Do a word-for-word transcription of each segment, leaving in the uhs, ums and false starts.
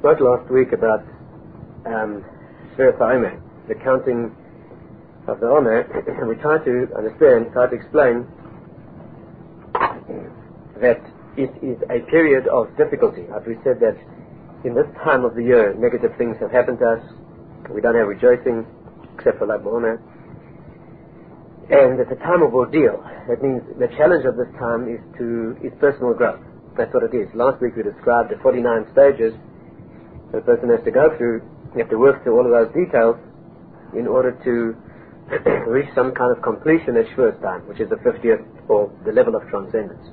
spoke last week about um, Sfirat HaOmer, the counting of the Omer, and we tried to understand, tried to explain that it is a period of difficulty. As we said that in this time of the year, negative things have happened to us. We don't have rejoicing, except for Lag BaOmer. And it's a time of ordeal. That means the challenge of this time is to is personal growth. That's what it is. Last week we described the forty-nine stages that a person has to go through. You have to work through all of those details in order to reach some kind of completion at Shavuos time, which is the fiftieth, or the level of transcendence.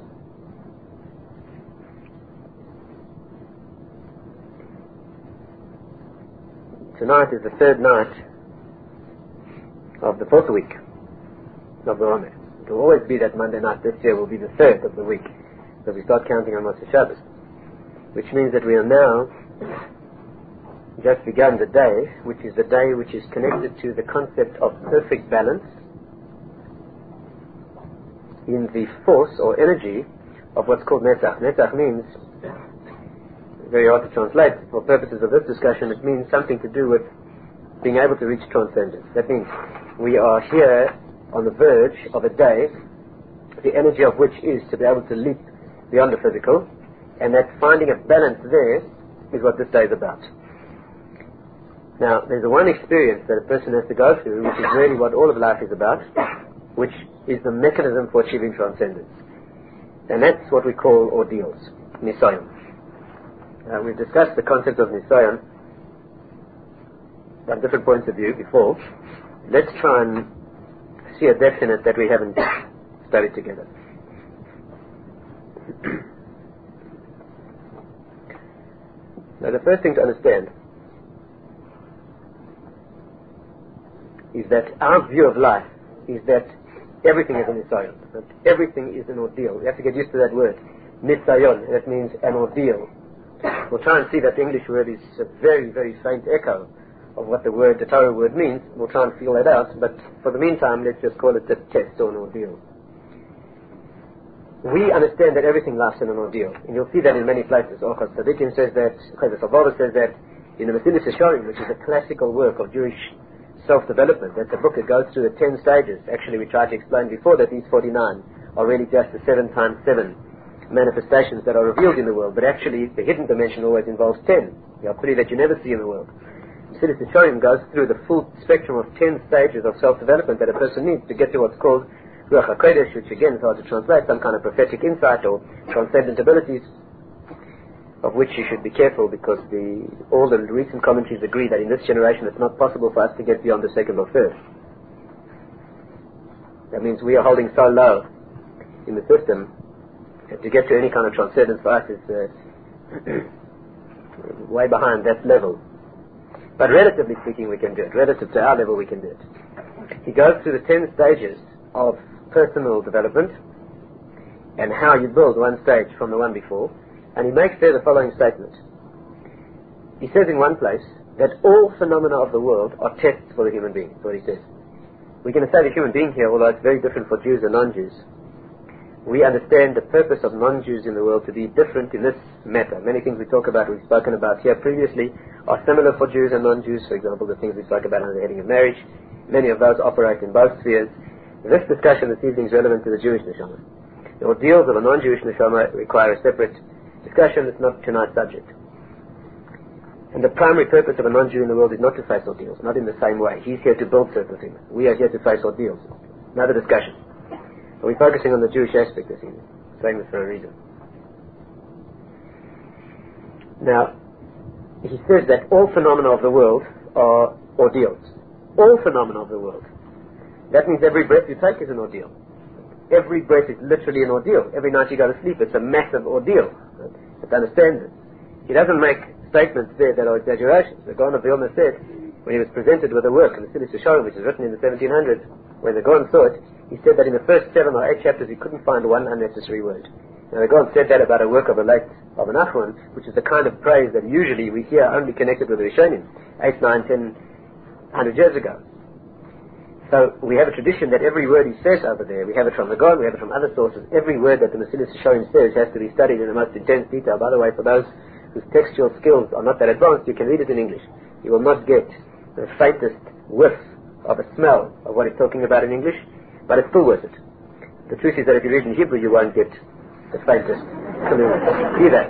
Tonight is the third night of the fourth week of the Omer. It will always be that Monday night. This year will be the third of the week, so we start counting on Motzei Shabbos, which means that we are now just begun the day, which is the day which is connected to the concept of perfect balance in the force or energy of what's called Netzach. Netzach means, very hard to translate for purposes of this discussion, it means something to do with being able to reach transcendence. That means we are here on the verge of a day, the energy of which is to be able to leap beyond the physical, and that finding a balance there is what this day is about. Now, there's a one experience that a person has to go through, which is really what all of life is about, which is the mechanism for achieving transcendence. And that's what we call ordeals, Nisayon. Uh, we've discussed the concept of Nisayon from different points of view before. Let's try and see a definite that we haven't studied together. Now, the first thing to understand is that our view of life is that everything is an Nisayon, that everything is an ordeal. We have to get used to that word, Nisayon. That means an ordeal. We'll try and see that the English word is a very, very faint echo of what the word, the Torah word means. We'll try and feel that out, but for the meantime, let's just call it a test or an ordeal. We understand that everything lasts in an ordeal, and you'll see that in many places. Orchos Tzadikim says that, Chayes Avova says that, in the Mesilas Yesharim, which is a classical work of Jewish self-development. That's a book that goes through the ten stages. Actually, we tried to explain before that these forty-nine are really just the seven times seven manifestations that are revealed in the world, but actually the hidden dimension always involves ten. The three that you never see in the world. Mesilas Yesharim goes through the full spectrum of ten stages of self-development that a person needs to get to what's called Ruach HaKodesh, which again is hard to translate, some kind of prophetic insight or transcendent abilities, of which you should be careful because the, all the recent commentaries agree that in this generation it's not possible for us to get beyond the second or third. That means we are holding so low in the system that to get to any kind of transcendence for us is uh, way behind that level. But relatively speaking, we can do it. Relative to our level, we can do it. He goes through the ten stages of personal development and how you build one stage from the one before. And he makes there the following statement. He says in one place that all phenomena of the world are tests for the human being. That's what he says. We're going to say the human being here, although it's very different for Jews and non-Jews. We understand the purpose of non-Jews in the world to be different in this matter. Many things we talk about, we've spoken about here previously, are similar for Jews and non-Jews. For example, the things we spoke about under the heading of marriage. Many of those operate in both spheres. This discussion this evening is relevant to the Jewish neshama. The ordeals of a non-Jewish neshama require a separate discussion. It's not tonight's subject. And the primary purpose of a non-Jew in the world is not to face ordeals, not in the same way. He's here to build certain things. We are here to face ordeals. Another discussion. But we're focusing on the Jewish aspect this evening. Saying this for a reason. Now, he says that all phenomena of the world are ordeals. All phenomena of the world. That means every breath you take is an ordeal. Every breath is literally an ordeal. Every night you go to sleep, it's a massive ordeal. Right? You have to understand this. He doesn't make statements there that are exaggerations. The Gaon of Vilna said, when he was presented with a work in the Mesilas Yesharim, which was written in the seventeen hundreds, when the Gaon saw it, he said that in the first seven or eight chapters he couldn't find one unnecessary word. Now the Gaon said that about a work of a late of an Achron, which is the kind of praise that usually we hear only connected with the Rishonim, eight, nine, ten, hundred years ago. So we have a tradition that every word he says over there, we have it from the God, we have it from other sources. Every word that the Mesilas Yesharim says has to be studied in the most intense detail. By the way, for those whose textual skills are not that advanced, you can read it in English. You will not get the faintest whiff of a smell of what it's talking about in English, but it's still worth it. The truth is that if you read in Hebrew, you won't get the faintest clue either.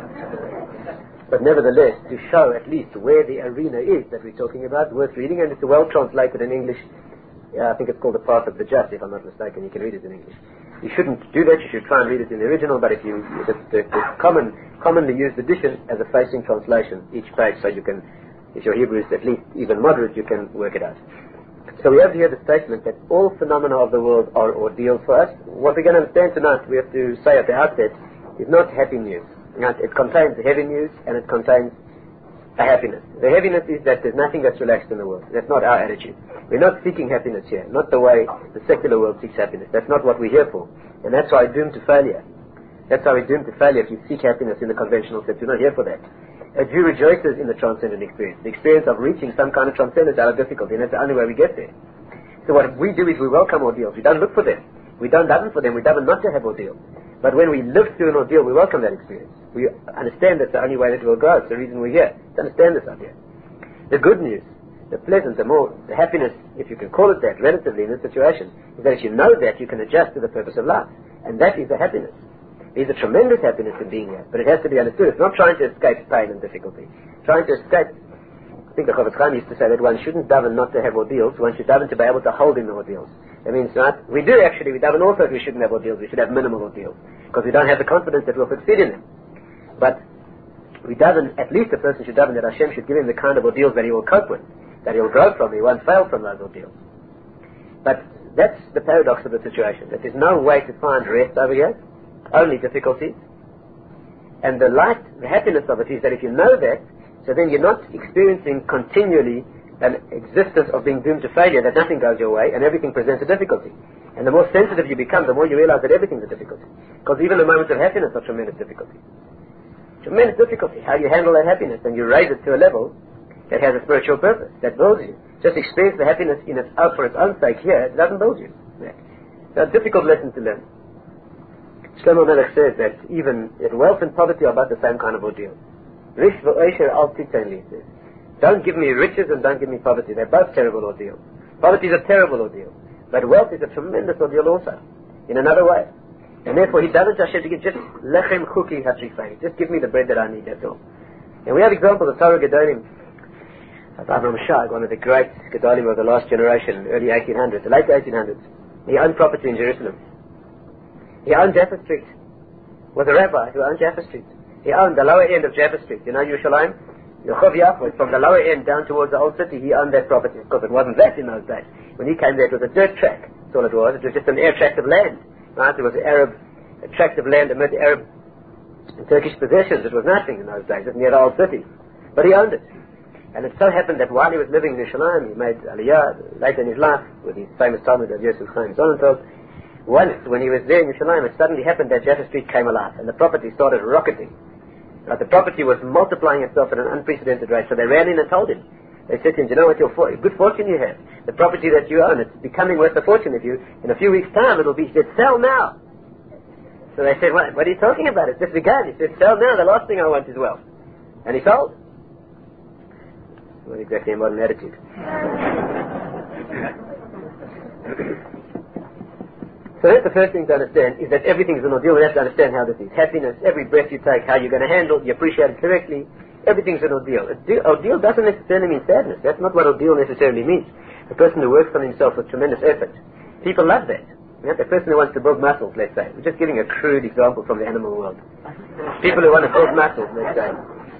But nevertheless, to show at least where the arena is that we're talking about, worth reading, and it's well translated in English. Uh, I think it's called The Path of the Just, if I'm not mistaken. You can read it in English. You shouldn't do that. You should try and read it in the original, but if you, the, the, the common, commonly used edition as a facing translation, each page, so you can, if your Hebrew is at least even moderate, you can work it out. So we have here the statement that all phenomena of the world are ordeals for us. What we're going to understand tonight, we have to say at the outset, is not happy news. It contains heavy news, and it contains a happiness. The heaviness is that there's nothing that's relaxed in the world. That's not our attitude. We're not seeking happiness here, not the way the secular world seeks happiness. That's not what we're here for. And that's why we're doomed to failure. That's why we're doomed to failure if you seek happiness in the conventional sense. We're not here for that. A Jew rejoices in the transcendent experience, the experience of reaching some kind of transcendence out of difficulty, and that's the only way we get there. So what we do is we welcome ordeals. We don't look for them. We don't daven for them. We daven not to have ordeals. But when we live through an ordeal, we welcome that experience. We understand that's the only way that we'll grow. It's the reason we're here, to understand this idea. The good news, the pleasant, the more, the happiness, if you can call it that, relatively in this situation, is that if you know that, you can adjust to the purpose of life. And that is the happiness. There's a tremendous happiness in being here, but it has to be understood. It's not trying to escape pain and difficulty. Trying to escape, I think the Chofetz Chaim used to say that one shouldn't daven not to have ordeals, one should daven to be able to hold in the ordeals. That means, right, we do actually, we daven also we shouldn't have ordeals, we should have minimal ordeals, because we don't have the confidence that we'll succeed in them. But we daven, at least a person should daven that Hashem should give him the kind of ordeals that he will cope with, that he will grow from, he won't fail from those ordeals. But that's the paradox of the situation, that there's no way to find rest over here, only difficulties. And the light, the happiness of it is that if you know that, so then you're not experiencing continually an existence of being doomed to failure, that nothing goes your way and everything presents a difficulty. And the more sensitive you become, the more you realize that everything's a difficulty. Because even the moments of happiness are tremendous difficulty. Tremendous difficulty. How you handle that happiness, and you raise it to a level that has a spiritual purpose, that builds you. Just experience the happiness in its out for its own sake here, it doesn't build you. It's a difficult lesson to learn. Shlomo Melech says that even wealth and poverty are about the same kind of ordeal. Rish v'oisher al titenli, he says. Don't give me riches and don't give me poverty. They're both terrible ordeals. Poverty is a terrible ordeal. But wealth is a tremendous ordeal also, in another way. And therefore he doesn't Hashem to give just lechem chuki hatrifei. Just give me the bread that I need, that's all. And we have examples of Torah Gedolim. Avraham Shag, one of the great Gedolim of the last generation, early eighteen hundreds, the late eighteen hundreds. He owned property in Jerusalem. He owned Jaffa Street. Was a rabbi who owned Jaffa Street. He owned the lower end of Jaffa Street. You know Yerushalayim? Rehov Yaakov, from the lower end down towards the old city, he owned that property. Of course, it wasn't that in those days. When he came there, it was a dirt track. That's all it was. It was just an air tract of land. Right? It was an Arab, a tract of land amid Arab and Turkish possessions. It was nothing in those days, just near the old city. But he owned it. And it so happened that while he was living in Yerushalayim, he made Aliyah later in his life with his famous Talmud of Yosef Chaim Sonnenfeld. Once, when he was there in Yerushalayim, it suddenly happened that Jaffa Street came alive, and the property started rocketing. Right, the property was multiplying itself at an unprecedented rate, so they ran in and told him. They said to him, you know what your for- good fortune you have? The property that you own, it's becoming worth a fortune if you, in a few weeks' time, it'll be, he said, sell now. So they said, what, what are you talking about? It's just begun. He said, sell now, the last thing I want is wealth. And he sold. Not exactly a modern attitude. So that's the first thing to understand, is that everything is an ordeal. We have to understand how this is. Happiness, every breath you take, how you're going to handle, you appreciate it correctly. Everything's an ordeal. Ordeal doesn't necessarily mean sadness. That's not what ordeal necessarily means. A person who works on himself with tremendous effort. People love that. You know, the person who wants to build muscles, let's say. We're just giving a crude example from the animal world. People who want to build muscles, let's say.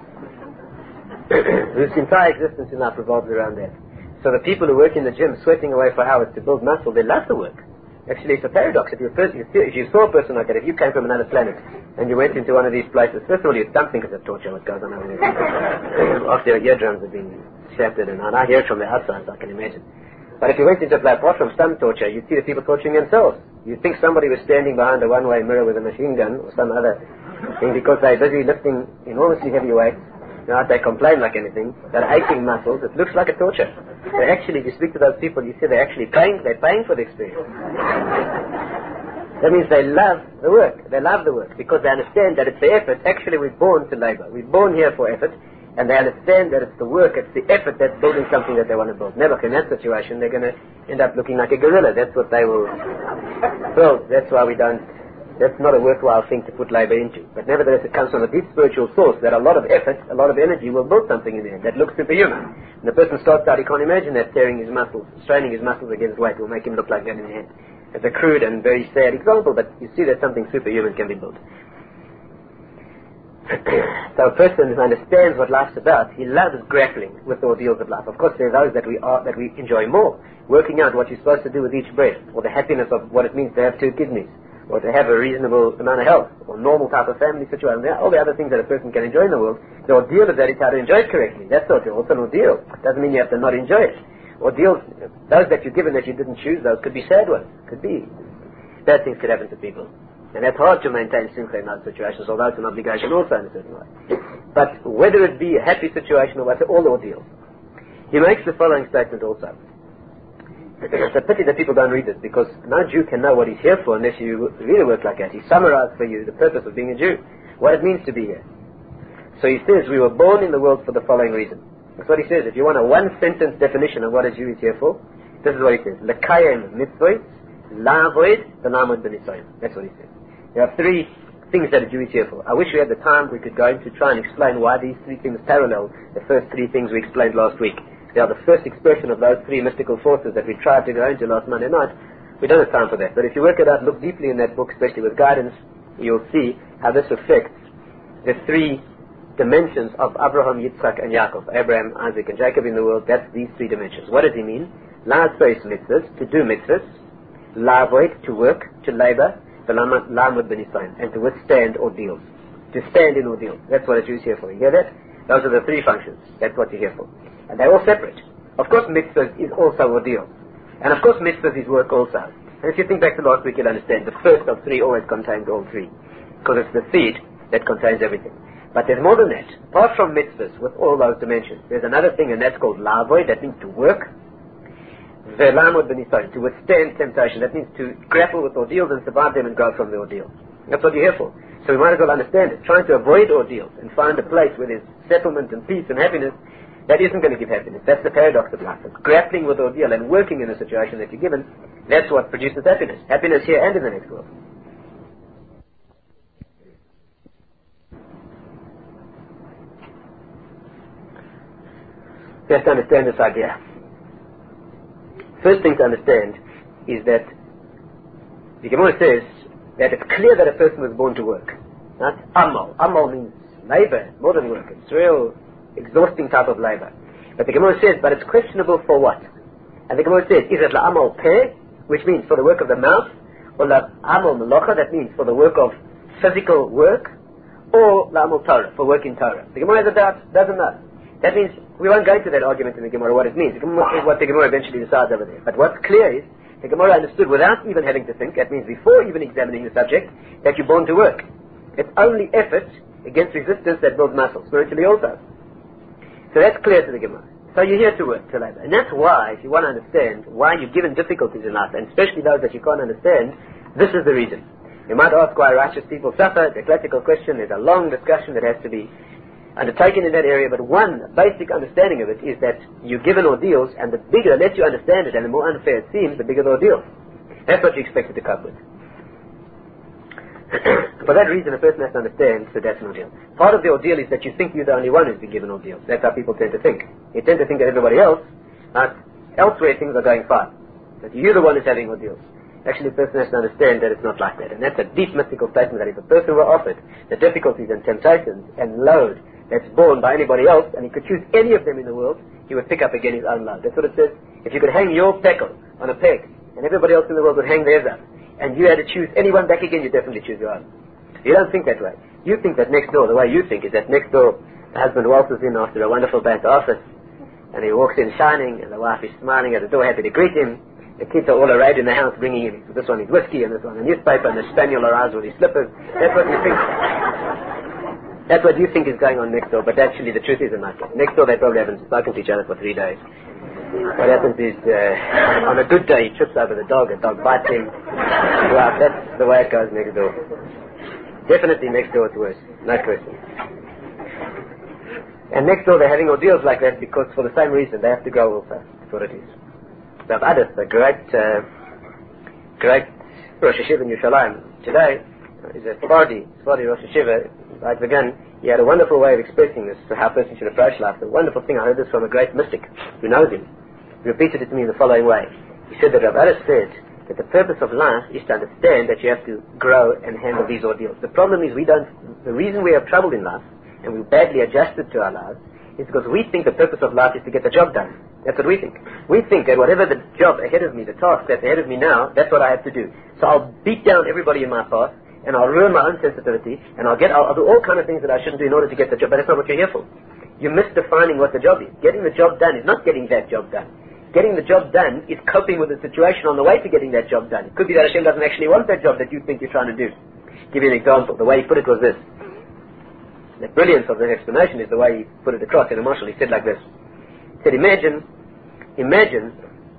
Whose entire existence in life revolves around that. So the people who work in the gym sweating away for hours to build muscle, they love the work. Actually, it's a paradox. If, you're person, if you saw a person like that, if you came from another planet and you went into one of these places, first of all, you don't think of the torture what goes on over there. After your eardrums have been shattered, and I hear it from the outside, so I can imagine. But if you went into a place, apart from some torture, you'd see the people torturing themselves. You'd think somebody was standing behind a one-way mirror with a machine gun or some other thing because they're busy lifting enormously heavy weights. You know, they complain like anything. They're aching muscles. It looks like a torture. They actually, if you speak to those people, you see they're actually paying, they're paying for the experience. That means they love the work. They love the work because they understand that it's the effort. Actually, we're born to labor. We're born here for effort, and they understand that it's the work, it's the effort that's building something that they want to build. Never in that situation, they're going to end up looking like a gorilla. That's what they will build. That's why we don't, that's not a worthwhile thing to put labor into. But nevertheless, it comes from a deep spiritual source that a lot of effort, a lot of energy will build something in there that looks superhuman. And the person starts out, he can't imagine that tearing his muscles, straining his muscles against weight will make him look like that in the end. It's a crude and very sad example, but you see that something superhuman can be built. So a person who understands what life's about, he loves grappling with the ordeals of life. Of course, there are those that we are, that we enjoy more, working out what you're supposed to do with each breath, or the happiness of what it means to have two kidneys, or to have a reasonable amount of health, or normal type of family situation. All the other things that a person can enjoy in the world, the ordeal of that is how to enjoy it correctly. That's also an ordeal. Doesn't mean you have to not enjoy it. Ordeals, those that you're given that you didn't choose, those could be sad ones. Could be. Bad things could happen to people. And that's hard to maintain simcha in those situations, although it's an obligation also in a certain way. But whether it be a happy situation or what, all ordeals. He makes the following statement also. It's a pity that people don't read this, because no Jew can know what he's here for unless you really work like that. He summarized for you the purpose of being a Jew, what it means to be here. So he says, we were born in the world for the following reason. That's what he says. If you want a one-sentence definition of what a Jew is here for, this is what he says. L'kayem mitzvot, la'avoid, v'lamod b'nisoyim. That's what he says. There are three things that a Jew is here for. I wish we had the time we could go into try and explain why these three things parallel the first three things we explained last week. They are the first expression of those three mystical forces that we tried to go into last Monday night. We don't have time for that. But if you work it out, look deeply in that book, especially with guidance, you'll see how this affects the three dimensions of Abraham, Yitzchak, and Yaakov. Abraham, Isaac, and Jacob in the world, that's these three dimensions. What does he mean? La'asos mitzvahs, to do mitzvahs. La'avoid, to work, to labor. La'amud b'nisayon, and to withstand ordeals. To stand in ordeals. That's what a Jew is here for. You hear that? Those are the three functions. That's what you're here for. And they're all separate. Of course, mitzvahs is also ordeal. And of course, mitzvahs is work also. And if you think back to last week, you'll understand the first of three always contains all three. Because it's the seed that contains everything. But there's more than that. Apart from mitzvahs with all those dimensions, there's another thing, and that's called la'avoid. That means to work. Ve'lamod b'nisayon, to withstand temptation. That means to grapple with ordeals and survive them and grow from the ordeal. That's what you're here for. So we might as well understand it. Trying to avoid ordeals and find a place where there's settlement and peace and happiness, that isn't going to give happiness. That's the paradox of life. It's grappling with ordeal and working in a situation that you're given. That's what produces happiness. Happiness here and in the next world. You have to understand this idea. First thing to understand is that the Gemara says that it's clear that a person was born to work. Not amal. Amal means labor, more than work. It's real exhausting type of labor. But the Gemara says, but it's questionable for what? And the Gemara says, is it la'amal peh, which means for the work of the mouth, or la'amal melocha, that means for the work of physical work, or la'amal Torah, for work in Torah. The Gemara has a doubt, doesn't know. That means we won't go into that argument in the Gemara, what it means. The Gemara is what the Gemara eventually decides over there. But what's clear is, the Gemara understood without even having to think, that means before even examining the subject, that you're born to work. It's only effort against resistance that builds muscle, spiritually also. So that's clear to the Gemara. So you're here to work, to labor. And that's why, if you want to understand why you're given difficulties in life, and especially those that you can't understand, this is the reason. You might ask why righteous people suffer. The classical question, there's a long discussion that has to be undertaken in that area, but one basic understanding of it is that you're given ordeals, and the bigger, the less you understand it, and the more unfair it seems, the bigger the ordeal. That's what you're expected to cope with. For that reason, a person has to understand that that's an ordeal. Part of the ordeal is that you think you're the only one who's been given ordeals. That's how people tend to think. You tend to think that everybody else, uh, elsewhere things are going fine. That you're the one who's having ordeals. Actually, a person has to understand that it's not like that. And that's a deep mystical statement, that if a person were offered the difficulties and temptations and load that's borne by anybody else, and he could choose any of them in the world, he would pick up again his own load. That's what it says. If you could hang your peckle on a peg, and everybody else in the world would hang theirs up, and you had to choose anyone back again, you definitely choose your own. You don't think that way. You think that next door, the way you think is that next door, the husband waltzes in after a wonderful bank office, and he walks in shining, and the wife is smiling at the door, happy to greet him. The kids are all arrayed in the house, bringing him this one is whiskey, and this one a newspaper, and the spaniel arrives with his slippers. That's what you think. That's what you think is going on next door, but actually the truth isn't like that. Next door they probably haven't spoken to each other for three days. What happens is, uh, on a good day, he trips over the dog, a dog bites him. Well, that's the way it goes next door. Definitely next door it's worse, no question. And next door they're having ordeals like that because for the same reason they have to grow also. That's what it is. So Adas, a great, uh, great Rosh Hashiva in Yerushalayim. Today is a Sephardi, Sephardi Rosh Hashiva. Right began, he had a wonderful way of expressing this to how a person should approach life. The wonderful thing, I heard this from a great mystic who knows him. He repeated it to me in the following way. He said that Rav Adas said that the purpose of life is to understand that you have to grow and handle these ordeals. The problem is we don't, the reason we have trouble in life and we're badly adjusted to our lives is because we think the purpose of life is to get the job done. That's what we think. We think that whatever the job ahead of me, the task that's ahead of me now, that's what I have to do. So I'll beat down everybody in my path and I'll ruin my own sensitivity and I'll get, I'll, I'll do all kinds of things that I shouldn't do in order to get the job. But that's not what you're here for. You're misdefining what the job is. Getting the job done is not getting that job done. Getting the job done is coping with the situation on the way to getting that job done. It could be that Hashem doesn't actually want that job that you think you're trying to do. I'll give you an example. The way he put it was this. The brilliance of the explanation is the way he put it across in a marshal. He said like this. He said, imagine, imagine,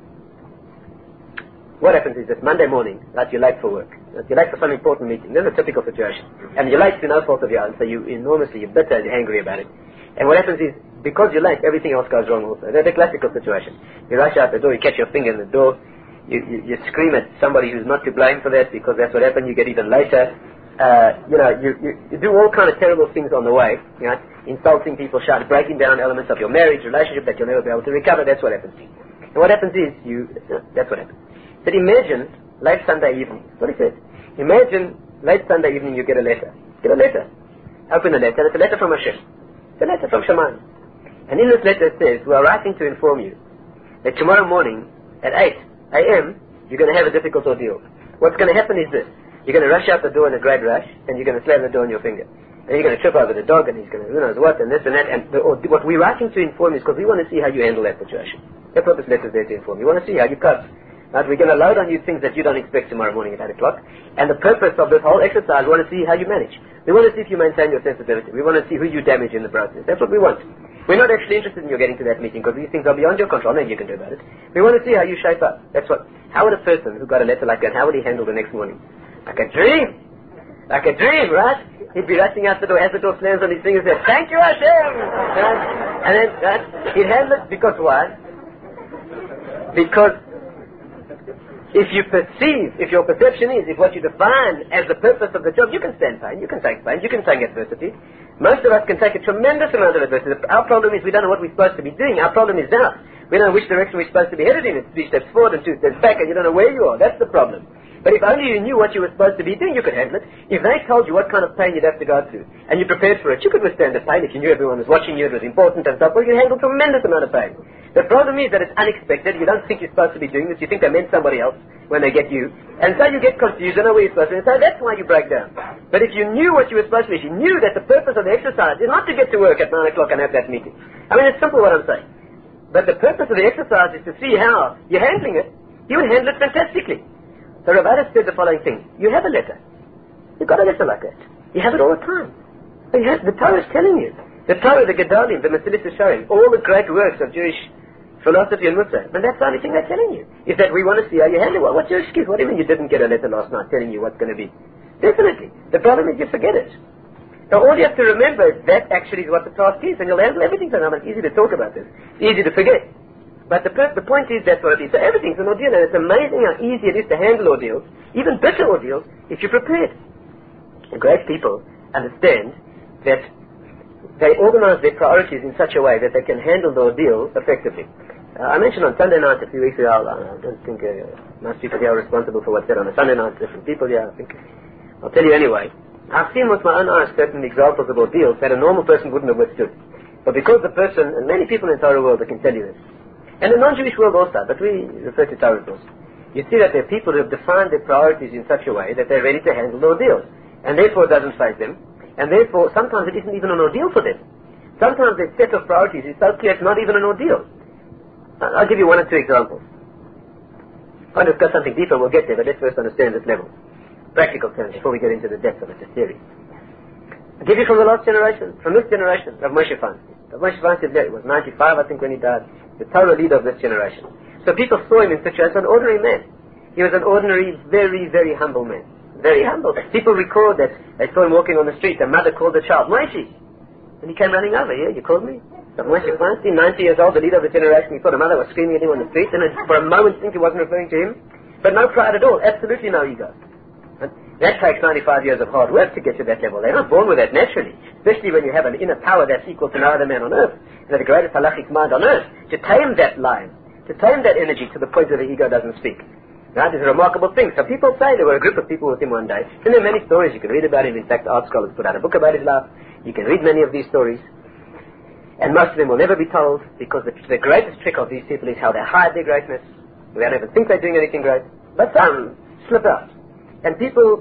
what happens is that Monday morning, that you're late for work. That you're late for some important meeting. This is a typical situation. And you're late to no fault of your own, so you enormously, you're bitter and you're angry about it. And what happens is, because you're late, everything else goes wrong also. That's a classical situation. You rush out the door, you catch your finger in the door, you, you, you scream at somebody who's not to blame for that because that's what happened, you get even later. Uh, you know, you, you, you do all kind of terrible things on the way, you know, insulting people, shouting, breaking down elements of your marriage, relationship that you'll never be able to recover, that's what happens. And what happens is, you, that's what happens. But imagine, late Sunday evening, that's what he said. Imagine, late Sunday evening you get a letter. Get a letter. Open the letter, it's a letter from Hashem. It's a letter from Shemayim. And in this letter it says, we are writing to inform you that tomorrow morning at eight a.m. you're going to have a difficult ordeal. What's going to happen is this. You're going to rush out the door in a great rush and you're going to slam the door on your finger. And you're going to trip over the dog and he's going to who knows what and this and that. And the, or, what we're writing to inform you is because we want to see how you handle that situation. That's what this letter is there to inform you. We want to see how you cope. Right? We're going to load on you things that you don't expect tomorrow morning at eight o'clock. And the purpose of this whole exercise, we want to see how you manage. We want to see if you maintain your sensitivity. We want to see who you damage in the process. That's what we want. We're not actually interested in you getting to that meeting because these things are beyond your control. Nothing you can do about it. We want to see how you shape up. That's what. How would a person who got a letter like that, how would he handle the next morning? Like a dream. Like a dream, right? He'd be rushing out the door as the door slams on his fingers and says, thank you, Hashem! Right? And then, right? He'd handle it because why? Because if you perceive, if your perception is, if what you define as the purpose of the job, you can stand pain, you can take pain, you can take adversity. Most of us can take a tremendous amount of adversity. Our problem is we don't know what we're supposed to be doing. Our problem is doubt. We don't know which direction we're supposed to be headed in. It's three steps forward and two steps back, and you don't know where you are. That's the problem. But if only you knew what you were supposed to be doing, you could handle it. If they told you what kind of pain you'd have to go through, and you prepared for it, you could withstand the pain. If you knew everyone was watching you, it was important and stuff, well, you can handle a tremendous amount of pain. The problem is that it's unexpected. You don't think you're supposed to be doing this. You think they meant somebody else when they get you. And so you get confused. You don't know where you're supposed to be. And so that's why you break down. But if you knew what you were supposed to be, if you knew that the purpose of the exercise is not to get to work at nine o'clock and have that meeting. I mean, it's simple what I'm saying. But the purpose of the exercise is to see how you're handling it. You would handle it fantastically. So Rav Adas said the following thing. You have a letter. You've got a letter like that. You have it all the time. You have, the Torah is telling you. The Torah, the Gedolim, the Mesilas Yesharim, all the great works of Jewish philosophy and Mussar. And that's the only thing they're telling you. Is that we want to see how you handle it. Well, what's your excuse? What do you mean you didn't get a letter last night telling you what's going to be? Definitely. The problem is you forget it. Now all you have to remember is that actually is what the task is, and you'll handle everything. So now it's easy to talk about this. It's easy to forget. But the, per- the point is that's what it is. So everything's an ordeal, and it's amazing how easy it is to handle ordeals, even bitter ordeals, if you're prepared. And great people understand that they organize their priorities in such a way that they can handle the ordeal effectively. Uh, I mentioned on Sunday night a few weeks ago, I don't think uh, most people here are responsible for what's said on a Sunday night, different people here, I think. I'll tell you anyway. I've seen with my own eyes certain examples of ordeals that a normal person wouldn't have withstood. But because the person, and many people in the Torah world that can tell you this, and the non-Jewish world also, but we refer to Torah also, you see that there are people who have defined their priorities in such a way that they're ready to handle the ordeals. And therefore it doesn't faze them. And therefore sometimes it isn't even an ordeal for them. Sometimes their set of priorities is so clear it's not even an ordeal. I'll give you one or two examples. I'll discuss something deeper, we'll get there, but let's first understand this level. Practical terms, before we get into the depth of it, the theory. I'll give you from the last generation, from this generation, of Moshe Feinstein. Rav Moshe Feinstein was ninety-five, I think, when he died. the Torah leader of this generation. So people saw him in such as an ordinary man. He was an ordinary, very, very humble man. Very humble. People record that they saw him walking on the street. A mother called the child, Moshe. And he came running over. Yeah, you called me? So Moshe Feinstein, ninety years old, the leader of the generation. He thought a mother was screaming at him on the street. And for a moment think he wasn't referring to him. But no pride at all. Absolutely no ego. And that takes ninety-five years of hard work to get to that level. They're not born with that naturally. Especially when you have an inner power that's equal to no other man on earth. And the greatest halachic mind on earth. To tame that lion. To tame that energy to the point where the ego doesn't speak. Right? It's a remarkable thing. So people say there were a group of people with him one day. And there are many stories you can read about him. In fact, art scholars put out a book about his life. You can read many of these stories. And most of them will never be told because the, the greatest trick of these people is how they hide their greatness. They don't even think they're doing anything great. But some slip out. And people,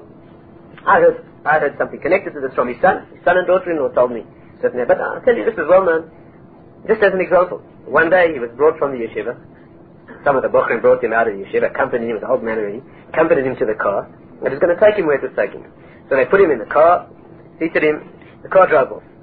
I heard, I heard something connected to this from his son. His son and daughter-in-law told me. Certainly, but I'll tell you, this is well known. Just as an example. One day he was brought from the yeshiva. Some of the Bochrim brought him out of the yeshiva, accompanied him with the old man already, accompanied him to the car, and was going to take him where it was taking him. So they put him in the car, seated him, the car drove off.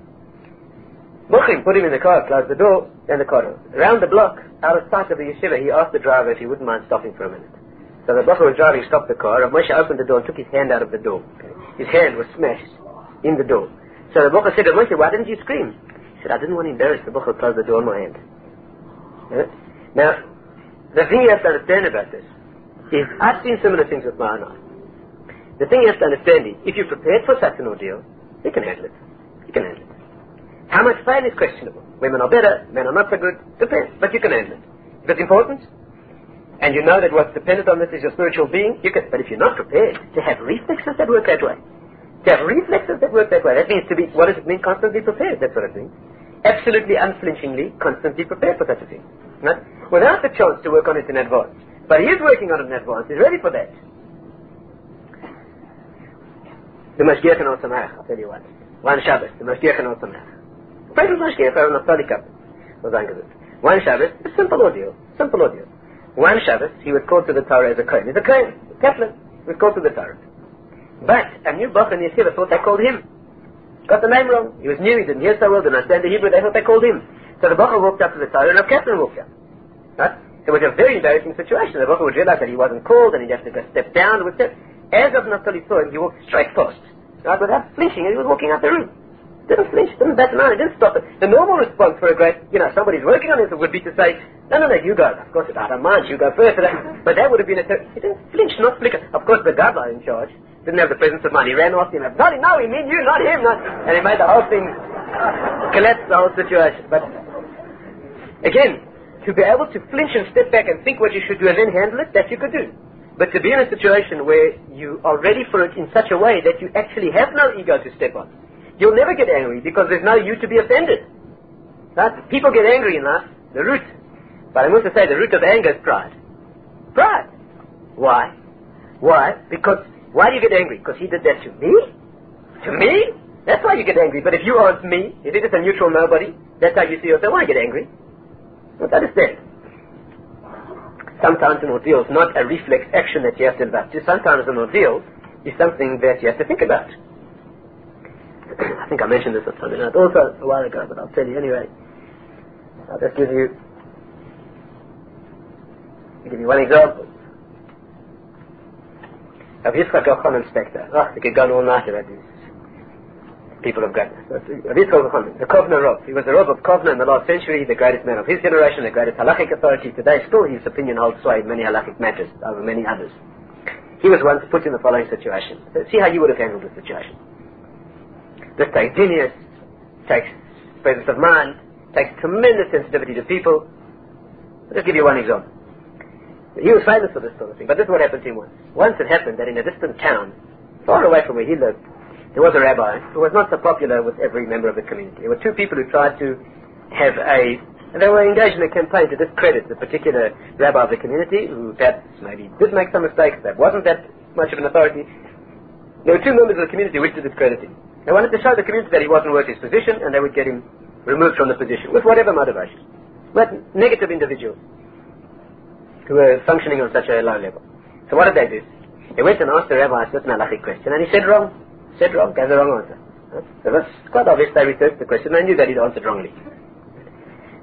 Bochrim put him in the car, closed the door, and the car drove. Around the block, out of sight of the yeshiva, he asked the driver if he wouldn't mind stopping for a minute. So the Bochrim was driving, stopped the car, and Moshe opened the door and took his hand out of the door. Okay. His hand was smashed in the door. So the Bochrim said to Moshe, why didn't you scream? He said, I didn't want to embarrass the Bochrim, close the door on my hand. Yeah? Now, the thing you have to understand about this is, I've seen similar things with my own eyes. The thing you have to understand is, if you're prepared for such an ordeal, you can handle it. You can handle it. How much pain is questionable. Women are better, men are not so good, depends, but you can handle it. If it's important, and you know that what's dependent on this is your spiritual being, you can. But if you're not prepared to have reflexes that work that way, to have reflexes that work that way, that means to be, what does it mean, constantly prepared? That's what it means. Absolutely unflinchingly, constantly prepared for such a thing. Right? Without the chance to work on it in advance. But he is working on it in advance. He's ready for that. The Mashgiach and Osamach, I'll tell you what. One Shabbos, the Mashgiach and Osamach. The present Mashgiach of Naftali Cup was angered. One Shabbos, a simple audio. Simple audio. One Shabbos, he was called to the Torah as a Kohen. He's a Kohen. Kaplan. He was called to the Torah. But a new Bach in Yeshiva thought they called him. Got the name wrong. He was new, he didn't hear so well, didn't understand the Hebrew, they thought they called him. So the Bachar walked up to the Torah and Rav Kaplan walked up. Right? So it was a very embarrassing situation. The Bachar would realize that he wasn't called and he'd have to go step down. Would step. As of Naftali saw him, he walked straight past. Right? Without flinching, and he was walking out the room. Didn't flinch, didn't bat an eye, didn't stop it. The normal response for a great, you know, somebody's working on this would be to say, no, no, no, you go. Of course, I don't mind, you go first. But that would have been a, ter- he didn't flinch, not flicker. Of course, the Gadol in charge didn't have the presence of mind. He ran after him. Not, no, he mean you, not him. Not. And he made the whole thing collapse the whole situation. But again, to be able to flinch and step back and think what you should do and then handle it, that you could do. But to be in a situation where you are ready for it in such a way that you actually have no ego to step on, you'll never get angry because there's no you to be offended. Right? People get angry in life, the root. But I must say the root of anger is pride. Pride. Why? Why? Because, why do you get angry? Because he did that to me? To me? That's why you get angry. But if you aren't me, if it is a neutral nobody, that's how you see yourself. Why get angry? Don't understand. Sometimes an ordeal is not a reflex action that you have to adapt to. Sometimes an ordeal is something that you have to think about. I think I mentioned this on Sunday night also a while ago, but I'll tell you anyway. I'll just give you, I'll give you one example. Rav Yitzchak Yochanan Spector. Oh, we could go on all night about these people of greatness. Rav Yitzchak Yochanan, the Kovna Rav. He was the Rav of Kovna in the last century, the greatest man of his generation, the greatest halachic authority. Today, still his opinion holds sway in many halachic matters over many others. He was once put in the following situation. So see how you would have handled the situation. This takes genius, takes presence of mind, takes tremendous sensitivity to people. I'll just give you one example. He was famous for this sort of thing, but this is what happened to him once. Once it happened that in a distant town, far away from where he lived, there was a rabbi who was not so popular with every member of the community. There were two people who tried to have a, they were engaged in a campaign to discredit the particular rabbi of the community, who perhaps maybe did make some mistakes, that wasn't that much of an authority. There were two members of the community who wished to discredit him. They wanted to show the community that he wasn't worth his position, and they would get him removed from the position, with whatever motivation. But negative individuals who were functioning on such a low level. So what did they do? They went and asked the rabbi a certain halachic question, and he said wrong. Said wrong, gave the wrong answer. It was quite obvious they researched the question, they knew that he'd answered wrongly.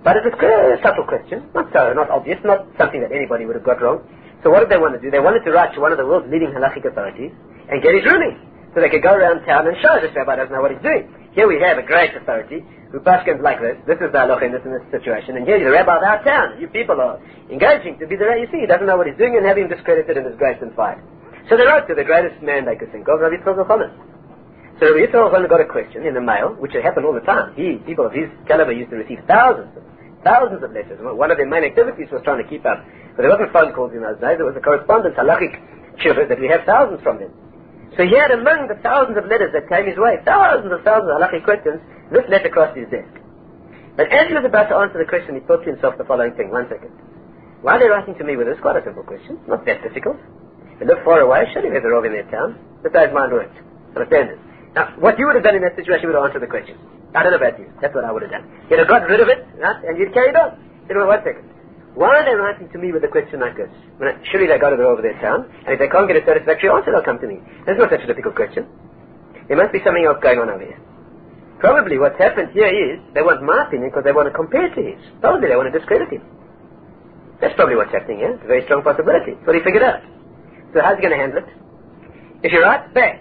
But it was a subtle question, not so, not obvious, not something that anybody would have got wrong. So what did they want to do? They wanted to write to one of the world's leading halachic authorities and get his ruling. So they could go around town and show this rabbi doesn't know what he's doing. Here we have a great authority who paskins like this. This is the halacha in this and this situation. And here the rabbi of our town. You people are engaging to be the rabbi. You see, he doesn't know what he's doing and have him discredited and disgraced and fired. So they wrote to the greatest man they could think of, Rabbi Yitzchak Elchanan. So Rabbi Yitzchak Elchanan got a question in the mail, which had happened all the time. He, people of his caliber used to receive thousands of thousands of letters. One of their main activities was trying to keep up. But there wasn't phone calls in those days. There was a correspondence, halachic shuvas, that we have thousands from them. So he had among the thousands of letters that came his way, thousands and thousands of halachic questions, this letter crossed his desk. But as he was about to answer the question, he thought to himself the following thing. One second. Why are they writing to me with this? Quite a simple question. Not that difficult. They live far away. Surely there's a rov in their town. That's how his mind worked. Understand this? Now, what you would have done in that situation, you would have answered the question. I don't know about you. That's what I would have done. You'd have got rid of it, right? And you'd carried on. You know, one second. Why are they writing to me with a question like this? Well, surely they got it over their town, and if they can't get a satisfactory answer, they'll come to me. That's not such a difficult question. There must be something else going on over here. Probably what's happened here is they want my opinion because they want to compare to his. Probably they want to discredit him. That's probably what's happening here. It's a very strong possibility. That's what he figured out. So how's he going to handle it? If you write back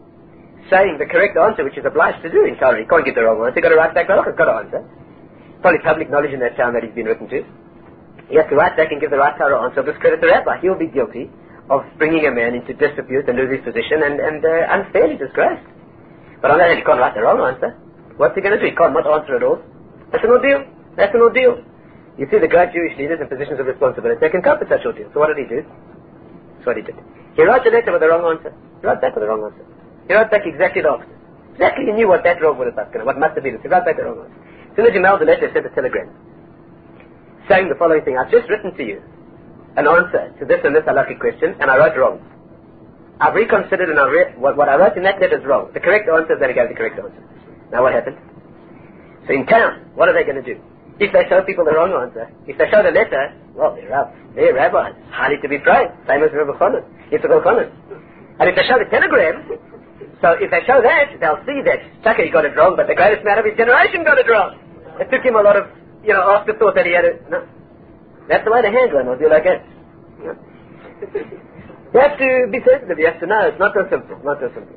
saying the correct answer, which is obliged to do in Torah, he can't get the wrong answer, he's got to write back, well, I've got to answer. Probably public knowledge in that town that he's been written to. He has to write back and give the right Torah answer, discredit the rabbi. He'll be guilty of bringing a man into disrepute and lose his position and, and uh, unfairly disgraced. But on the other hand, he can't write the wrong answer. What's he going to do? He can't not answer at all. That's an ordeal. That's an ordeal. You see, the great Jewish leaders in positions of responsibility, they can cope with such ordeal. So what did he do? That's what he did. He wrote a letter with the wrong answer. He wrote back with the wrong answer. He wrote back exactly the opposite. Exactly, he knew what that wrong would have done, what must have been. He wrote back the wrong answer. As soon as he mailed the letter, he sent a telegram saying the following thing: I've just written to you an answer to this and this halachic question, and I wrote wrong. I've reconsidered and I re- what, what I wrote in that letter is wrong. The correct answer is that I gave the correct answer. Now what happened? So in town, what are they going to do? If they show people the wrong answer, if they show the letter, well, they're up. They're rabbis, highly to be praised, famous Rabbi Chonon, Yitzchak Elchanan. And if they show the telegram, so if they show that, they'll see that Tucker, he got it wrong, but the greatest man of his generation got it wrong. It took him a lot of, you know, afterthought that he had it. No. That's the way to handle it, or do like that. No. You have to be sensitive, you have to know, it's not so simple, not so simple.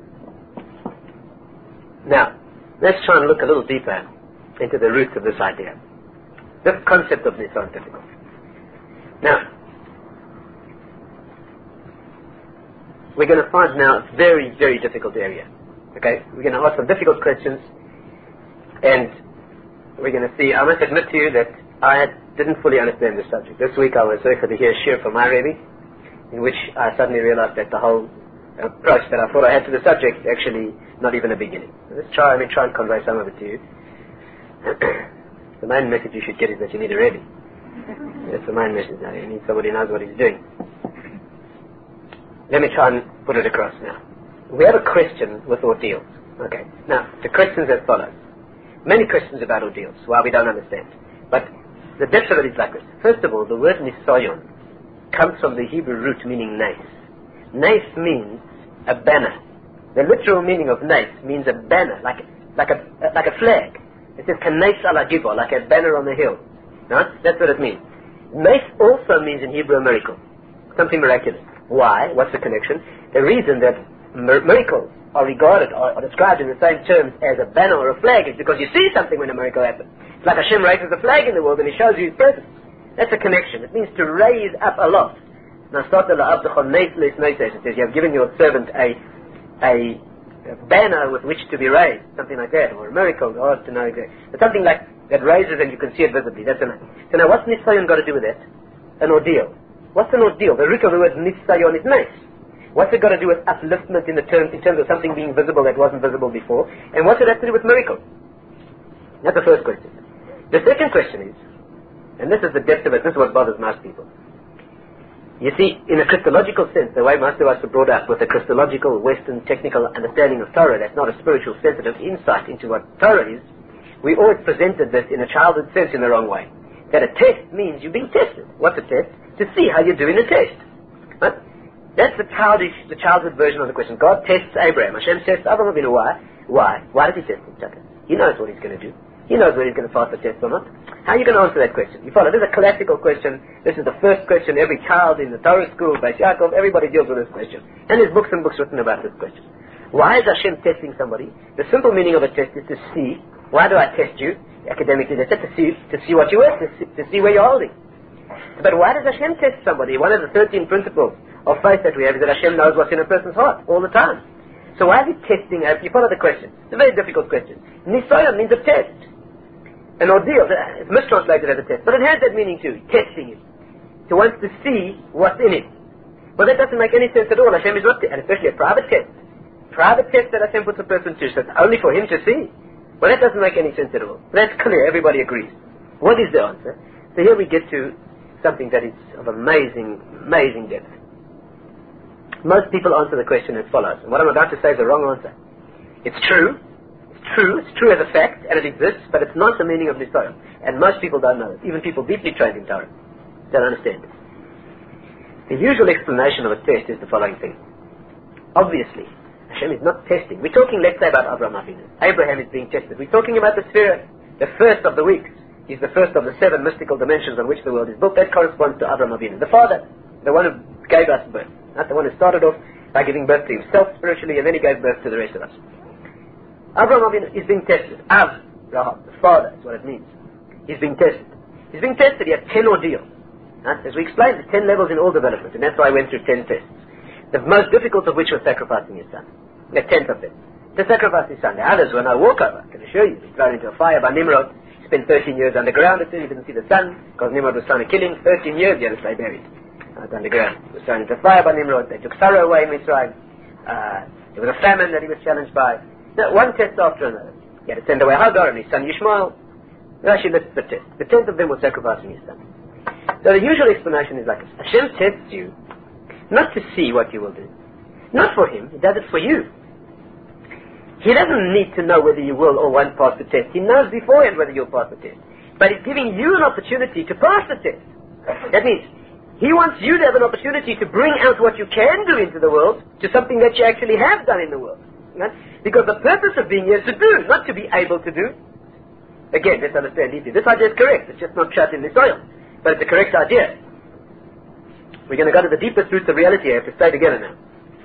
Now, let's try and look a little deeper into the roots of this idea. This concept of Nisan difficult. Now, we're going to find now a very, very difficult area. Okay? We're going to ask some difficult questions, and we're going to see. I must admit to you that I had, didn't fully understand this subject. This week I was ready to hear a shir from my Rebbe, in which I suddenly realized that the whole approach that I thought I had to the subject actually not even a beginning. So let's try, I mean, try and convey some of it to you. The main message you should get is that you need a Rebbe. That's the main message. Now. You need somebody who knows what he's doing. Let me try and put it across now. We have a question with ordeals. Okay. Now, the question's as follows. Many questions about ordeals, why we don't understand. But the depth of it is like this. First of all, the word nisayon comes from the Hebrew root meaning nace. Nace means a banner. The literal meaning of nace means a banner, like, like, a, like a flag. It says kanais ala gibor, like a banner on the hill. Right? That's what it means. Nace also means in Hebrew a miracle. Something miraculous. Why? What's the connection? The reason that mir- miracles are regarded or, or described in the same terms as a banner or a flag is because you see something when a miracle happens. It's like Hashem raises a flag in the world and He shows you His presence. That's a connection. It means to raise up a lot. Now, start the la'abdachon nacelis naces. It says you have given your servant a, a, a banner with which to be raised, something like that, or a miracle, or to know exactly. But something like that raises and you can see it visibly. That's enough. So now, what's nisayon got to do with that? An ordeal. What's an ordeal? The root of the word nisayon is nace. What's it got to do with upliftment in the terms in terms of something being visible that wasn't visible before? And what's it have to do with miracle? That's the first question. The second question is, and this is the depth of it, this is what bothers most people. You see, in a Christological sense, the way most of us are brought up with a Christological, Western, technical understanding of Torah, that's not a spiritual, sensitive insight into what Torah is, we always presented this in a childhood sense in the wrong way. That a test means you're being tested. What's a test? To see how you're doing the test. Right? That's the childish, the childhood version of the question. God tests Abraham. Hashem tests Abraham. Why? Why? Why does He test him? He knows what He's going to do. He knows whether he's going to pass the test or not. How are you going to answer that question? You follow? This is a classical question. This is the first question every child in the Torah school, Beis Yaakov, everybody deals with this question. And there's books and books written about this question. Why is Hashem testing somebody? The simple meaning of a test is to see. Why do I test you? Academically, they said to see, to see what you're worth, to see, to see where you're holding. But why does Hashem test somebody? One of the thirteen principles of faith that we have is that Hashem knows what's in a person's heart all the time. So why is he testing? You follow the question. It's a very difficult question. Nisayon means a test. An ordeal. It's mistranslated as a test. But it has that meaning too. Testing it. He wants to see what's in it. But that doesn't make any sense at all. Hashem is not, and especially a private test. Private test that Hashem puts a person to, so it's only for him to see. Well, that doesn't make any sense at all. That's clear. Everybody agrees. What is the answer? So here we get to something that is of amazing, amazing depth. Most people answer the question as follows. And what I'm about to say is the wrong answer. It's true. It's true. It's true as a fact, and it exists, but it's not the meaning of Nisayon. And most people don't know it. Even people deeply trained in Torah don't understand it. The usual explanation of a test is the following thing. Obviously, Hashem is not testing. We're talking, let's say, about Abraham Avinu. Abraham is being tested. We're talking about the sphere. The first of the weeks is the first of the seven mystical dimensions on which the world is built. That corresponds to Abraham Avinu, the father, the one who gave us birth. Not the one who started off by giving birth to himself spiritually, and then he gave birth to the rest of us. Abraham Avinu is being tested. Av, Rahab, the father, is what it means. He's being tested. He's being tested. He had ten ordeals. Right? As we explained, there's ten levels in all development, and that's why I went through ten tests. The most difficult of which was sacrificing his son. The tenth of them. To sacrifice his son. The others were no walkover, I can assure you. He was thrown into a fire by Nimrod. He spent thirteen years underground until he didn't see the sun, because Nimrod was trying to kill him. thirteen years, he had to stay buried. Out underground. He was thrown into fire by Nimrod. They took Sarah away in Mitzrayim. Uh, there was a famine that he was challenged by. Now, one test after another. He had to send away Hagar and his son Yishmael. Rashi lists the test. The tenth of them was sacrificing his son. So the usual explanation is like this. Hashem tests you not to see what you will do. Not for him. He does it for you. He doesn't need to know whether you will or won't pass the test. He knows beforehand whether you'll pass the test. But he's giving you an opportunity to pass the test. That means he wants you to have an opportunity to bring out what you can do into the world to something that you actually have done in the world. Right? Because the purpose of being here is to do, not to be able to do. Again, let's understand deeply. This idea is correct. It's just not shut in the soil. But it's a correct idea. We're going to go to the deepest roots of reality. I have to stay together now.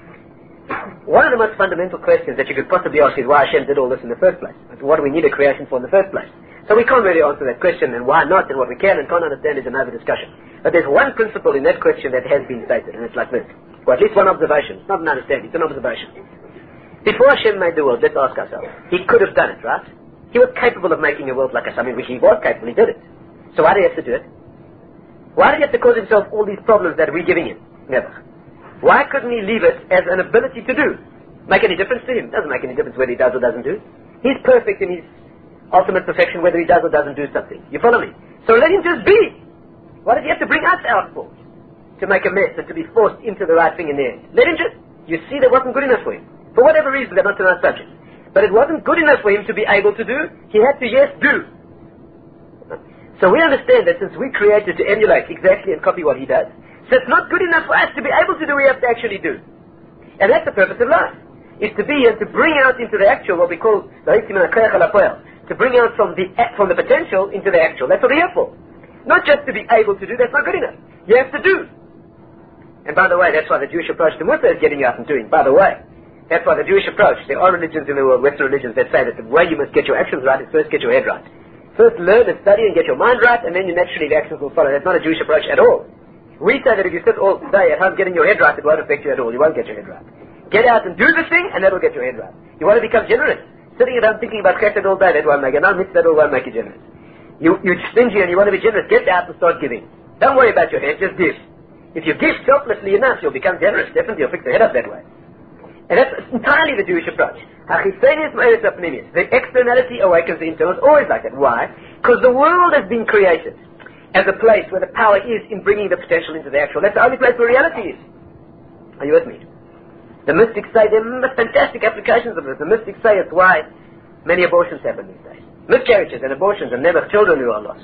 One of the most fundamental questions that you could possibly ask is why Hashem did all this in the first place. What do we need a creation for in the first place? So we can't really answer that question, and why not, and what we can and can't understand is another discussion. But there's one principle in that question that has been stated, and it's like this. Or at least one observation. It's not an understanding, it's an observation. Before Hashem made the world, let's ask ourselves, he could have done it, right? He was capable of making a world like us. I mean, he was capable, he did it. So why did he have to do it? Why did he have to cause himself all these problems that we're giving him? Never. Why couldn't he leave it as an ability to do? Make any difference to him? Doesn't make any difference whether he does or doesn't do. He's perfect in his ultimate perfection whether he does or doesn't do something. You follow me? So let him just be. Why did he have to bring us out for? To make a mess and to be forced into the right thing in the end. Let him just, you see that wasn't good enough for him. For whatever reason, they're not to our subject. But it wasn't good enough for him to be able to do. He had to, yes, do. So we understand that since we created to emulate exactly and copy what he does, so it's not good enough for us to be able to do, we have to actually do. And that's the purpose of life. Is to be and to bring out into the actual, what we call, to bring out from the from the potential into the actual. That's what we're here for. Not just to be able to do, that's not good enough. You have to do. And by the way, that's why the Jewish approach to Musa is getting you out and doing. By the way, that's why the Jewish approach, there are religions in the world, Western religions, that say that the way you must get your actions right is first get your head right. First learn and study and get your mind right, and then you naturally the actions will follow. That's not a Jewish approach at all. We say that if you sit all day at home getting your head right, it won't affect you at all. You won't get your head right. Get out and do the thing, and that'll get your head right. You want to become generous. Sitting at home thinking about chesed all day, that won't make it. No, mitzvah, that all won't make you generous. You, you're stingy and you want to be generous, get out and start giving. Don't worry about your head, just give. If you give selflessly enough, you'll become generous. Definitely, you'll fix your head up that way. And that's entirely the Jewish approach. The externality awakens the internal. It's always like that. Why? Because the world has been created as a place where the power is in bringing the potential into the actual. That's the only place where reality is. Are you with me? The mystics say there are fantastic applications of this. The mystics say it's why many abortions happen these days. Miscarriages and abortions and never children who are lost.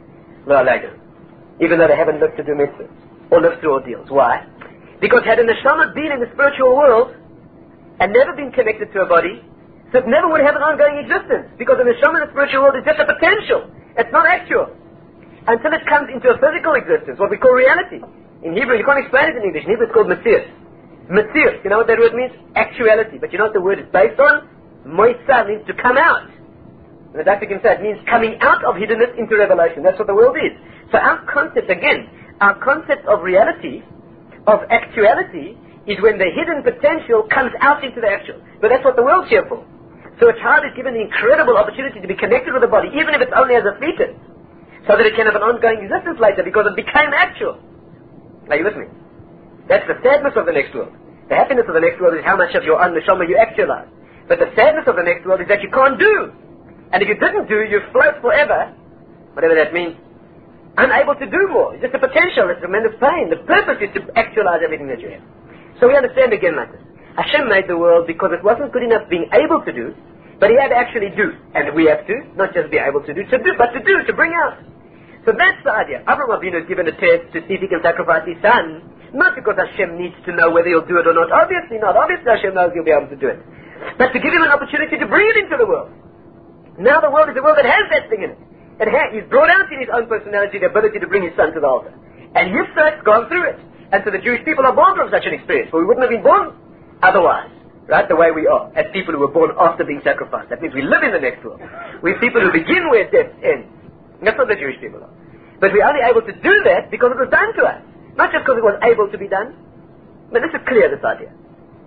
Even though they haven't lived to do mitzvahs or lived through ordeals. Why? Because had a neshama been in the spiritual world and never been connected to a body, So it never would have an ongoing existence, because the neshama in the spiritual world is just a potential. It's not actual. Until it comes into a physical existence, what we call reality. In Hebrew, you can't explain it in English. In Hebrew, it's called Metzius. Metzius, you know what that word means? Actuality. But you know what the word is based on? Moisa means to come out. And the Doctor can say it means coming out of hiddenness into revelation. That's what the world is. So our concept, again, our concept of reality, of actuality, is when the hidden potential comes out into the actual. But that's what the world's here for. So a child is given the incredible opportunity to be connected with the body, even if it's only as a fetus, so that it can have an ongoing existence later, because it became actual. Are you with me? That's the sadness of the next world. The happiness of the next world is how much of your own neshama you actualize. But the sadness of the next world is that you can't do. And if you didn't do, you float forever, whatever that means, unable to do more. It's just a potential, it's tremendous pain. The purpose is to actualize everything that you have. So we understand again like this. Hashem made the world because it wasn't good enough being able to do, but he had to actually do. And we have to, not just be able to do, to do, but to do, to bring out. So that's the idea. Avraham Avinu is given a test to see if he can sacrifice his son, not because Hashem needs to know whether he'll do it or not. Obviously not. Obviously Hashem knows he'll be able to do it. But to give him an opportunity to bring it into the world. Now the world is a world that has that thing in it. It has, he's brought out in his own personality the ability to bring his son to the altar. And Yitzhak's gone through it. And so the Jewish people are born from such an experience, for we wouldn't have been born otherwise, right, the way we are, as people who were born after being sacrificed. That means we live in the next world. We're people who begin where death ends. That's what the Jewish people are. But we're only able to do that because it was done to us. Not just because it was able to be done. But this is clear, this idea.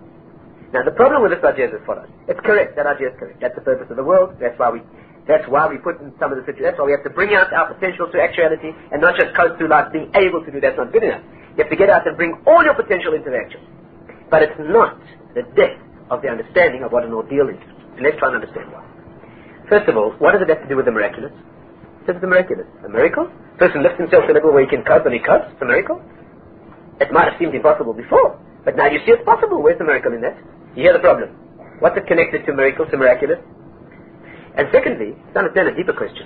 Now the problem with this idea is as follows. It's correct, that idea is correct. That's the purpose of the world. That's why we that's why we put in some of the situations. That's why we have to bring out our potential to actuality and not just coast through life being able to do. That's not good enough. You have to get out and bring all your potential into the actual. But it's not the depth of the understanding of what an ordeal is. And let's try and understand why. First of all, what does it have to do with the miraculous? It's the miraculous. A miracle? A person lifts himself to a level where he can cope and he copes. It's a miracle. It might have seemed impossible before, but now you see it's possible. Where's the miracle in that? You hear the problem. What's it connected to miracles, to miraculous? And secondly, let's understand a deeper question.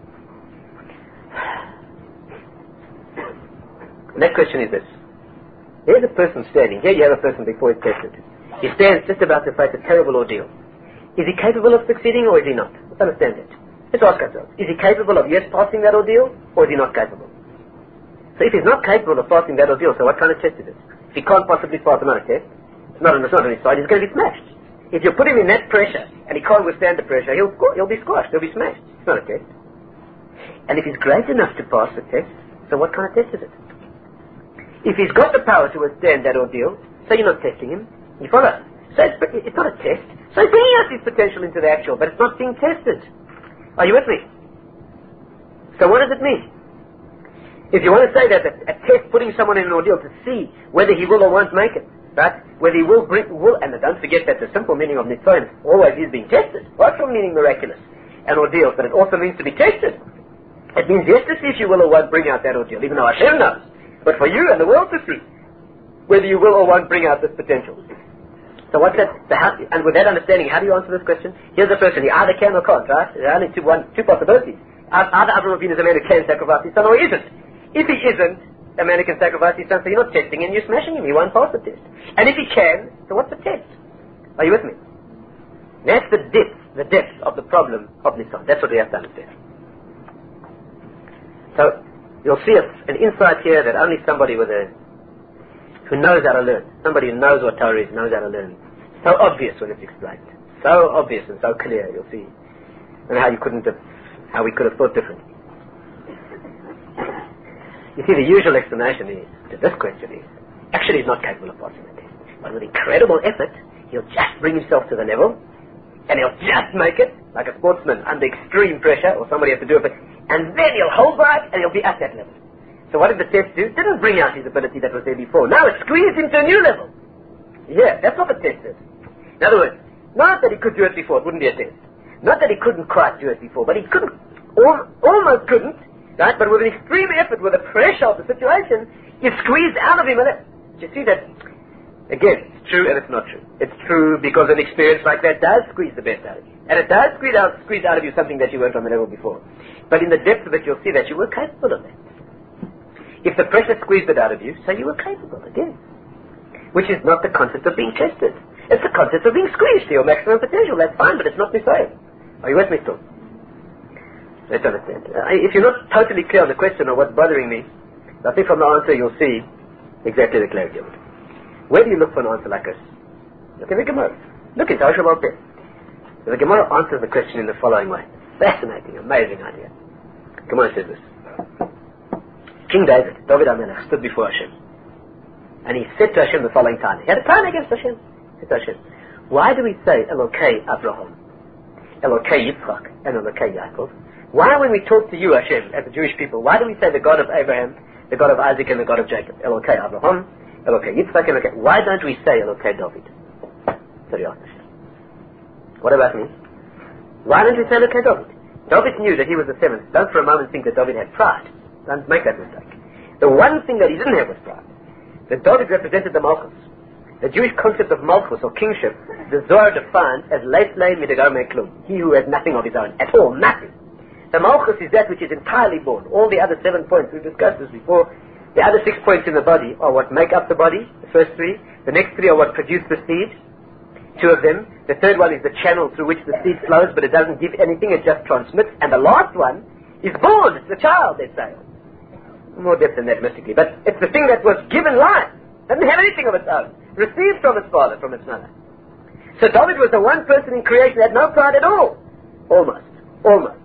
And that question is this. Here's a person standing. Here you have a person before he's tested. He stands just about to face a terrible ordeal. Is he capable of succeeding or is he not? Let's understand it. Let's ask ourselves. Is he capable of, yes, passing that ordeal, or is he not capable? So if he's not capable of passing that ordeal, so what kind of test is it? If he can't possibly pass another test, it's not on, it's not on his side, he's going to be smashed. If you put him in that pressure, and he can't withstand the pressure, he'll, he'll be squashed, he'll be smashed. It's not a test. And if he's great enough to pass the test, so what kind of test is it? If he's got the power to withstand that ordeal, so you're not testing him, you follow? So it's, it's not a test. So he's bringing out his potential into the actual, but it's not being tested. Are you with me? So what does it mean? If you want to say that a, a test putting someone in an ordeal to see whether he will or won't make it, right? Whether he will bring, will, and don't forget that the simple meaning of Nitzon always is being tested. What's from meaning miraculous and ordeals, but it also means to be tested. It means yes to see if you will or won't bring out that ordeal, even though Hashem knows. But for you and the world to see whether you will or won't bring out this potential. So what's that? So how, and with that understanding, how do you answer this question? Here's a person, he either can or can't, right? There are only two, one, two possibilities. Either Avraham Avinu is a man who can sacrifice his son or he isn't. If he isn't, a man who can sacrifice his son, so you're not testing him, you're smashing him, he won't pass the test. And if he can, so what's the test? Are you with me? That's the depth, the depth of the problem of Nitzon. That's what we have to understand. So, you'll see a, an insight here that only somebody with a, who knows how to learn, somebody who knows what Torah is, knows how to learn. So obvious when it's explained. So obvious and so clear, you'll see. And how you couldn't have, how we could have thought differently. You see, the usual explanation is, to this question is, actually he's not capable of passing the test. But with incredible effort, he'll just bring himself to the level, and he'll just make it, like a sportsman under extreme pressure, or somebody has to do it, and then he'll hold by it, and he'll be at that level. So what did the test do? It didn't bring out his ability that was there before. Now it squeezed him to a new level. Yeah, that's what the test did. In other words, not that he could do it before, it wouldn't be a test. Not that he couldn't quite do it before, but he couldn't, al- almost couldn't, right? But with an extreme effort, with the pressure of the situation, it squeezed out of him. And you see that? Again, it's true and it's not true. It's true because an experience like that does squeeze the best out of you. And it does squeeze out, squeeze out of you something that you weren't on the level before. But in the depth of it, you'll see that you were capable of that. If the pressure squeezed it out of you, so you were capable again. Which is not the concept of being tested. It's the concept of being squeezed to your maximum potential. That's fine, but it's not Messiah. Are you with me still? Let's understand. Uh, if you're not totally clear on the question of what's bothering me, I think from the answer you'll see exactly the clarity of it. Where do you look for an answer like this? Look in the Gemara. Look at Toshab al-Peh. The Gemara answers the question in the following way. Fascinating, amazing idea. Gemara says this. King David, David HaMelech, stood before Hashem. And he said to Hashem the following time. He had a plan against Hashem. He said to Hashem, why do we say Elokei Abraham, Elokei Yitzchak, and Elokei Yaakov? Why, when we talk to you, Hashem, as the Jewish people, why do we say the God of Abraham, the God of Isaac, and the God of Jacob? Elokei Abraham, Elokei Yitzchak, Elokei. Why don't we say Elokei David? So he asked Hashem. What about me? Why don't we say Elokei David? David knew that he was the seventh. Don't for a moment think that David had pride. Don't make that mistake. The one thing that he didn't have was pride. That David represented the Malchus. The Jewish concept of Malchus, or kingship, the Zohar defines as Leif Lei Midagar Meklum. He who has nothing of his own. At all, nothing. The Malchus is that which is entirely born. All the other seven points, we've discussed this before, the other six points in the body are what make up the body, the first three. The next three are what produce the seed, two of them. The third one is the channel through which the seed flows, but it doesn't give anything, it just transmits. And the last one is born, it's the child, they say. More depth than that mystically, but it's the thing that was given life. Doesn't have anything of its own. Received from its father, from its mother. So David was the one person in creation that had no pride at all. Almost. Almost.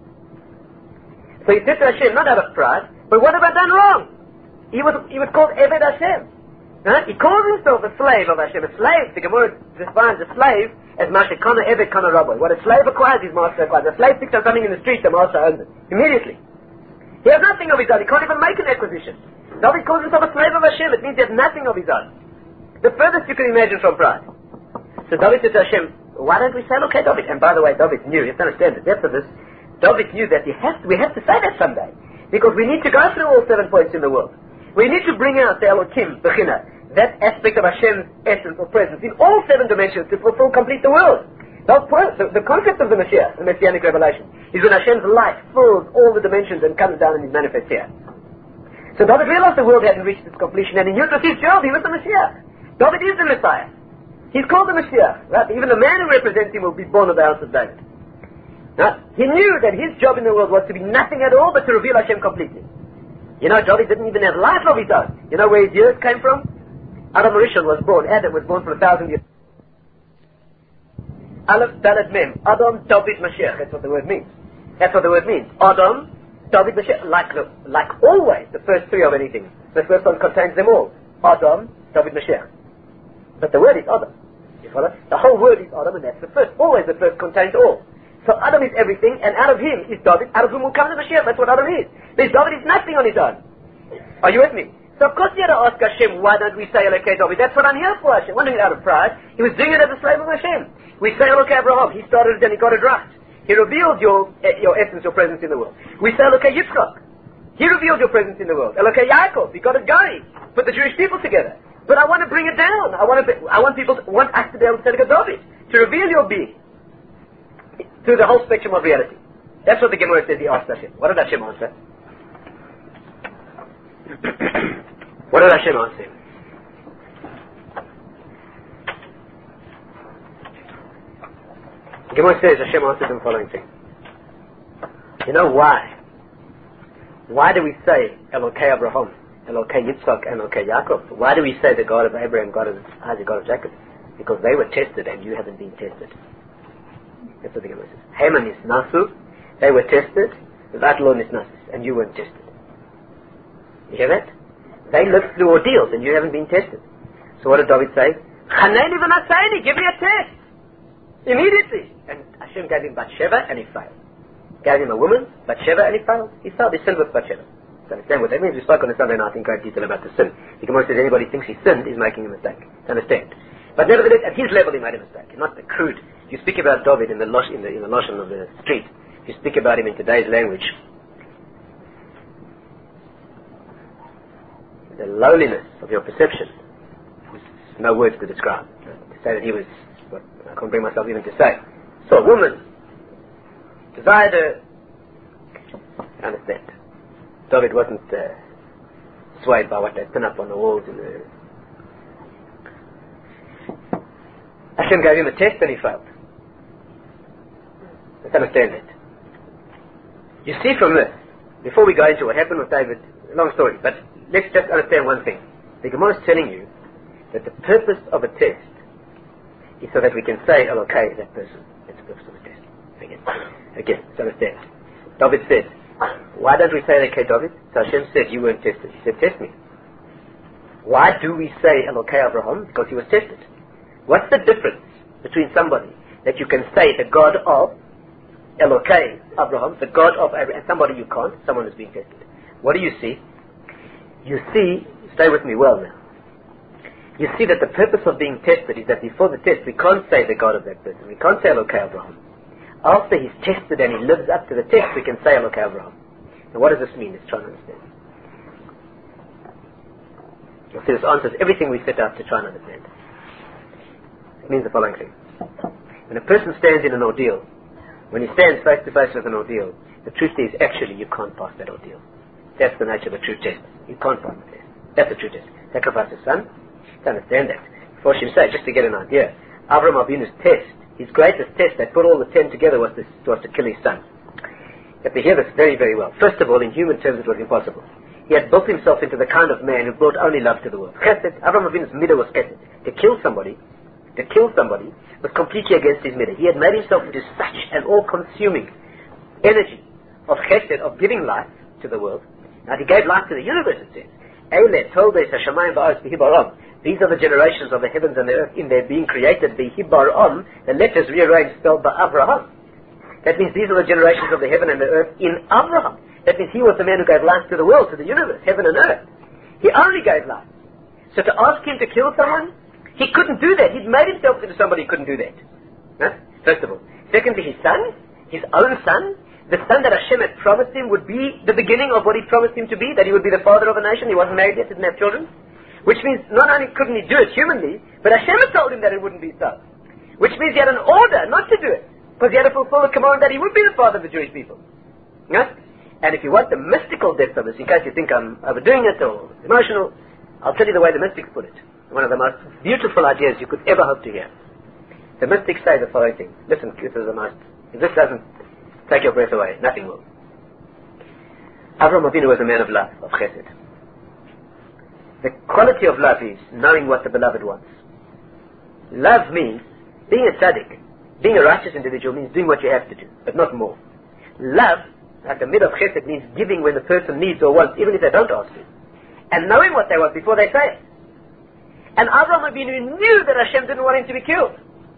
So he said to Hashem, not out of pride, but what have I done wrong? He was he was called Eved Hashem. Huh? He calls himself a slave of Hashem. A slave, the Gemara defines a slave as Mashe Kana Eved Kana Rabbi. What a slave acquires, his master acquires. A slave picks up something in the street, the master owns it. Immediately. He has nothing of his own. He can't even make an acquisition. David calls himself a slave of Hashem. It means he has nothing of his own. The furthest you can imagine from pride. So David said to Hashem, why don't we say, okay, David? And by the way, David knew, you have to understand the depth of this. David knew that he has to, we have to say that someday. Because we need to go through all seven points in the world. We need to bring out the Elokim, Bechina, that aspect of Hashem's essence or presence in all seven dimensions to fulfill, complete the world. The, the concept of the Mashiach, the Messianic revelation, is when Hashem's light fills all the dimensions and comes down and is manifest here. So David realized the world hadn't reached its completion, and he knew it was his job. He was the Mashiach. David is the Messiah. He's called the Mashiach. Right? Even the man who represents him will be born of the house of David. Right? He knew that his job in the world was to be nothing at all but to reveal Hashem completely. You know, David didn't even have life of his own. You know where his years came from? Adam Rishon was born. Adam was born for a thousand years. Aleph, Dalet, Mem. Adam, David, Mashiach. That's what the word means. That's what the word means. Adam, David, Mashiach. Like, like always, the first three of anything. The first one contains them all. Adam, David, Mashiach. But the word is Adam. You follow? The whole word is Adam, and that's the first. Always the first contains all. So Adam is everything, and out of him is David, out of whom will come the Mashiach. That's what Adam is. This David is nothing on his own. Are you with me? So of course he had to ask Hashem, why don't we say Elokei David? That's what I'm here for, Hashem. Wasn't doing it out of pride. He was doing it as a slave of Hashem. We say Elokei Abraham. He started it and he got it right. He revealed your uh, your essence, your presence in the world. We say Elokei Yitzchak. He revealed your presence in the world. Elokei Yaakov. He got it going. Put the Jewish people together. But I want to bring it down. I want to. Be, I want people. To, want us to be able to say Elokei David, to reveal your being through the whole spectrum of reality. That's what the Gemara says. He asked Hashem. What did Hashem answer? What did Hashem answer? The Gemara says Hashem answered the following thing. You know why? Why do we say Elokei Abraham, Elokei Yitzchak, and Elokei Yaakov? Why do we say the God of Abraham, God of Isaac, God of Jacob? Because they were tested and you haven't been tested. That's what the Gemara says. Haman is Nasu, they were tested, Vatlon is Nasus, and you weren't tested. You hear that? They lived through ordeals and you haven't been tested. So what did David say? Chaneni v'nasaini, give me a test! Immediately! And Hashem gave him Bathsheba and he failed. Gave him a woman, Bathsheba, and he failed. He failed, he sinned with Bathsheba. So understand what that means? We spoke on the Sunday night in great detail about the sin. The Gemara says anybody thinks he sinned is making a mistake. Understand? But nevertheless, at his level he made a mistake, not the crude. If you speak about David in the losh, in the, in the loshon of the street, if you speak about him in today's language, the lowliness of your perception, no words to describe. To say that he was, what I can't bring myself even to say. So a woman desired a, understand, David wasn't uh, swayed by what they pin up on the walls in the Hashem gave him a test and he failed. Let's understand that. You see from this, before we go into what happened with David, long story, but let's just understand one thing. The Gemara is telling you that the purpose of a test is so that we can say, oh, okay, that person. That's the purpose of a test. Again, again, let's understand. David said, why don't we say, okay, David? So Hashem said, you weren't tested. He said, test me. Why do we say Elokei Abraham? Because he was tested. What's the difference between somebody that you can say the God of Elokei Abraham, the God of Abraham, and somebody you can't, someone who's being tested? What do you see? You see, stay with me well now. You see that the purpose of being tested is that before the test we can't say the God of that person. We can't say Elokei Abraham. After he's tested and he lives up to the test, we can say Elokei Abraham. Now what does this mean? Let's try and understand. You'll see this answers everything we set out to try and understand. It means the following thing. When a person stands in an ordeal, when he stands face to face with an ordeal, the truth is actually you can't pass that ordeal. That's the nature of the true test. You can't pass the test. That's the true test. Sacrifice his son. To understand that. Before she say, just to get an idea, Avraham Avinu's test, his greatest test that put all the ten together was to, was to kill his son. You have to hear this very, very well. First of all, in human terms it was impossible. He had built himself into the kind of man who brought only love to the world. Chesed, Avraham Avinu's midah was chesed. To kill somebody, to kill somebody was completely against his midah. He had made himself into such an all-consuming energy of chesed, of giving life to the world. Now he gave life to the universe, it says. Eile toldes hashamayim va'aretz b'hibaram. These are the generations of the heavens and the earth in their being created. B'hibaram, the letters rearranged spelled by Abraham. That means these are the generations of the heaven and the earth in Abraham. That means he was the man who gave life to the world, to the universe, heaven and earth. He only gave life. So to ask him to kill someone, he couldn't do that. He'd made himself into somebody who couldn't do that. Huh? First of all. Secondly, his son, his own son, the son that Hashem had promised him would be the beginning of what he promised him to be, that he would be the father of a nation. He wasn't married yet, didn't have children. Which means not only couldn't he do it humanly, but Hashem had told him that it wouldn't be so. Which means he had an order not to do it, because he had to fulfill the command that he would be the father of the Jewish people. Yes? And if you want the mystical depth of this, in case you think I'm overdoing it or emotional, I'll tell you the way the mystics put it. One of the most beautiful ideas you could ever hope to hear. The mystics say the following thing. Listen, this is the most, if this doesn't take your breath away, nothing will. Avraham Avinu was a man of love, of chesed. The quality of love is knowing what the beloved wants. Love means, being a tzaddik, being a righteous individual means doing what you have to do, but not more. Love, like the mid of chesed, means giving when the person needs or wants, even if they don't ask you. And knowing what they want before they say it. And Avraham Avinu knew that Hashem didn't want him to be killed.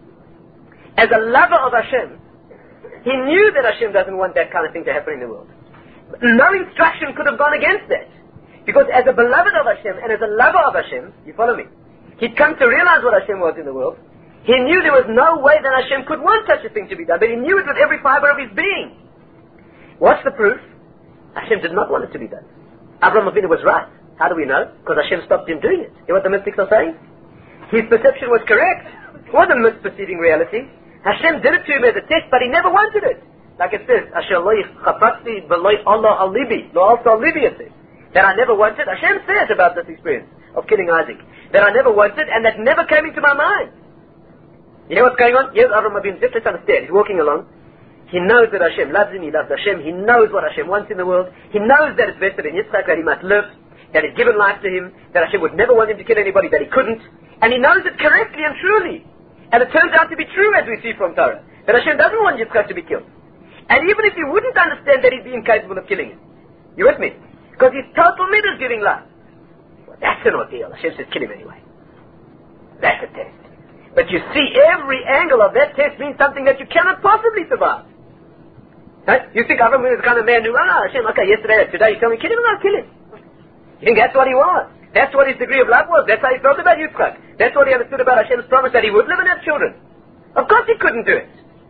As a lover of Hashem, he knew that Hashem doesn't want that kind of thing to happen in the world. No instruction could have gone against that. Because as a beloved of Hashem and as a lover of Hashem, you follow me, he'd come to realize what Hashem was in the world. He knew there was no way that Hashem could want such a thing to be done, but he knew it with every fiber of his being. What's the proof? Hashem did not want it to be done. Avraham Avinu was right. How do we know? Because Hashem stopped him doing it. You know what the mystics are saying? His perception was correct. It wasn't misperceiving reality. Hashem did it to him as a test, but he never wanted it. Like it says, Asher lo chapatzi v'lo Allah alibi, lo also alibi it says. That I never wanted. Hashem says about this experience of killing Isaac. That I never wanted and that never came into my mind. You know what's going on? Here's Avraham Avinu. Just let's understand. He's walking along. He knows that Hashem loves him. He loves Hashem. He knows what Hashem wants in the world. He knows that it's vested in Yitzchak, that he must live. That he's given life to him. That Hashem would never want him to kill anybody. That he couldn't. And he knows it correctly and truly. And it turns out to be true as we see from Torah. That Hashem doesn't want Yitzchak to be killed. And even if he wouldn't understand that he'd be incapable of killing him. You with me? Because his total midah is giving life. Well, that's an ordeal. Hashem says, kill him anyway. That's a test. But you see, every angle of that test means something that you cannot possibly survive. Right? You think Avraham is the kind of man who, ah, Hashem, okay, yesterday, today you tell me, kill him, and I'll kill him. You think that's what he was? That's what his degree of love was. That's how he felt about Yitzchak. That's what he understood about Hashem's promise that he would live and have children. Of course he couldn't do it.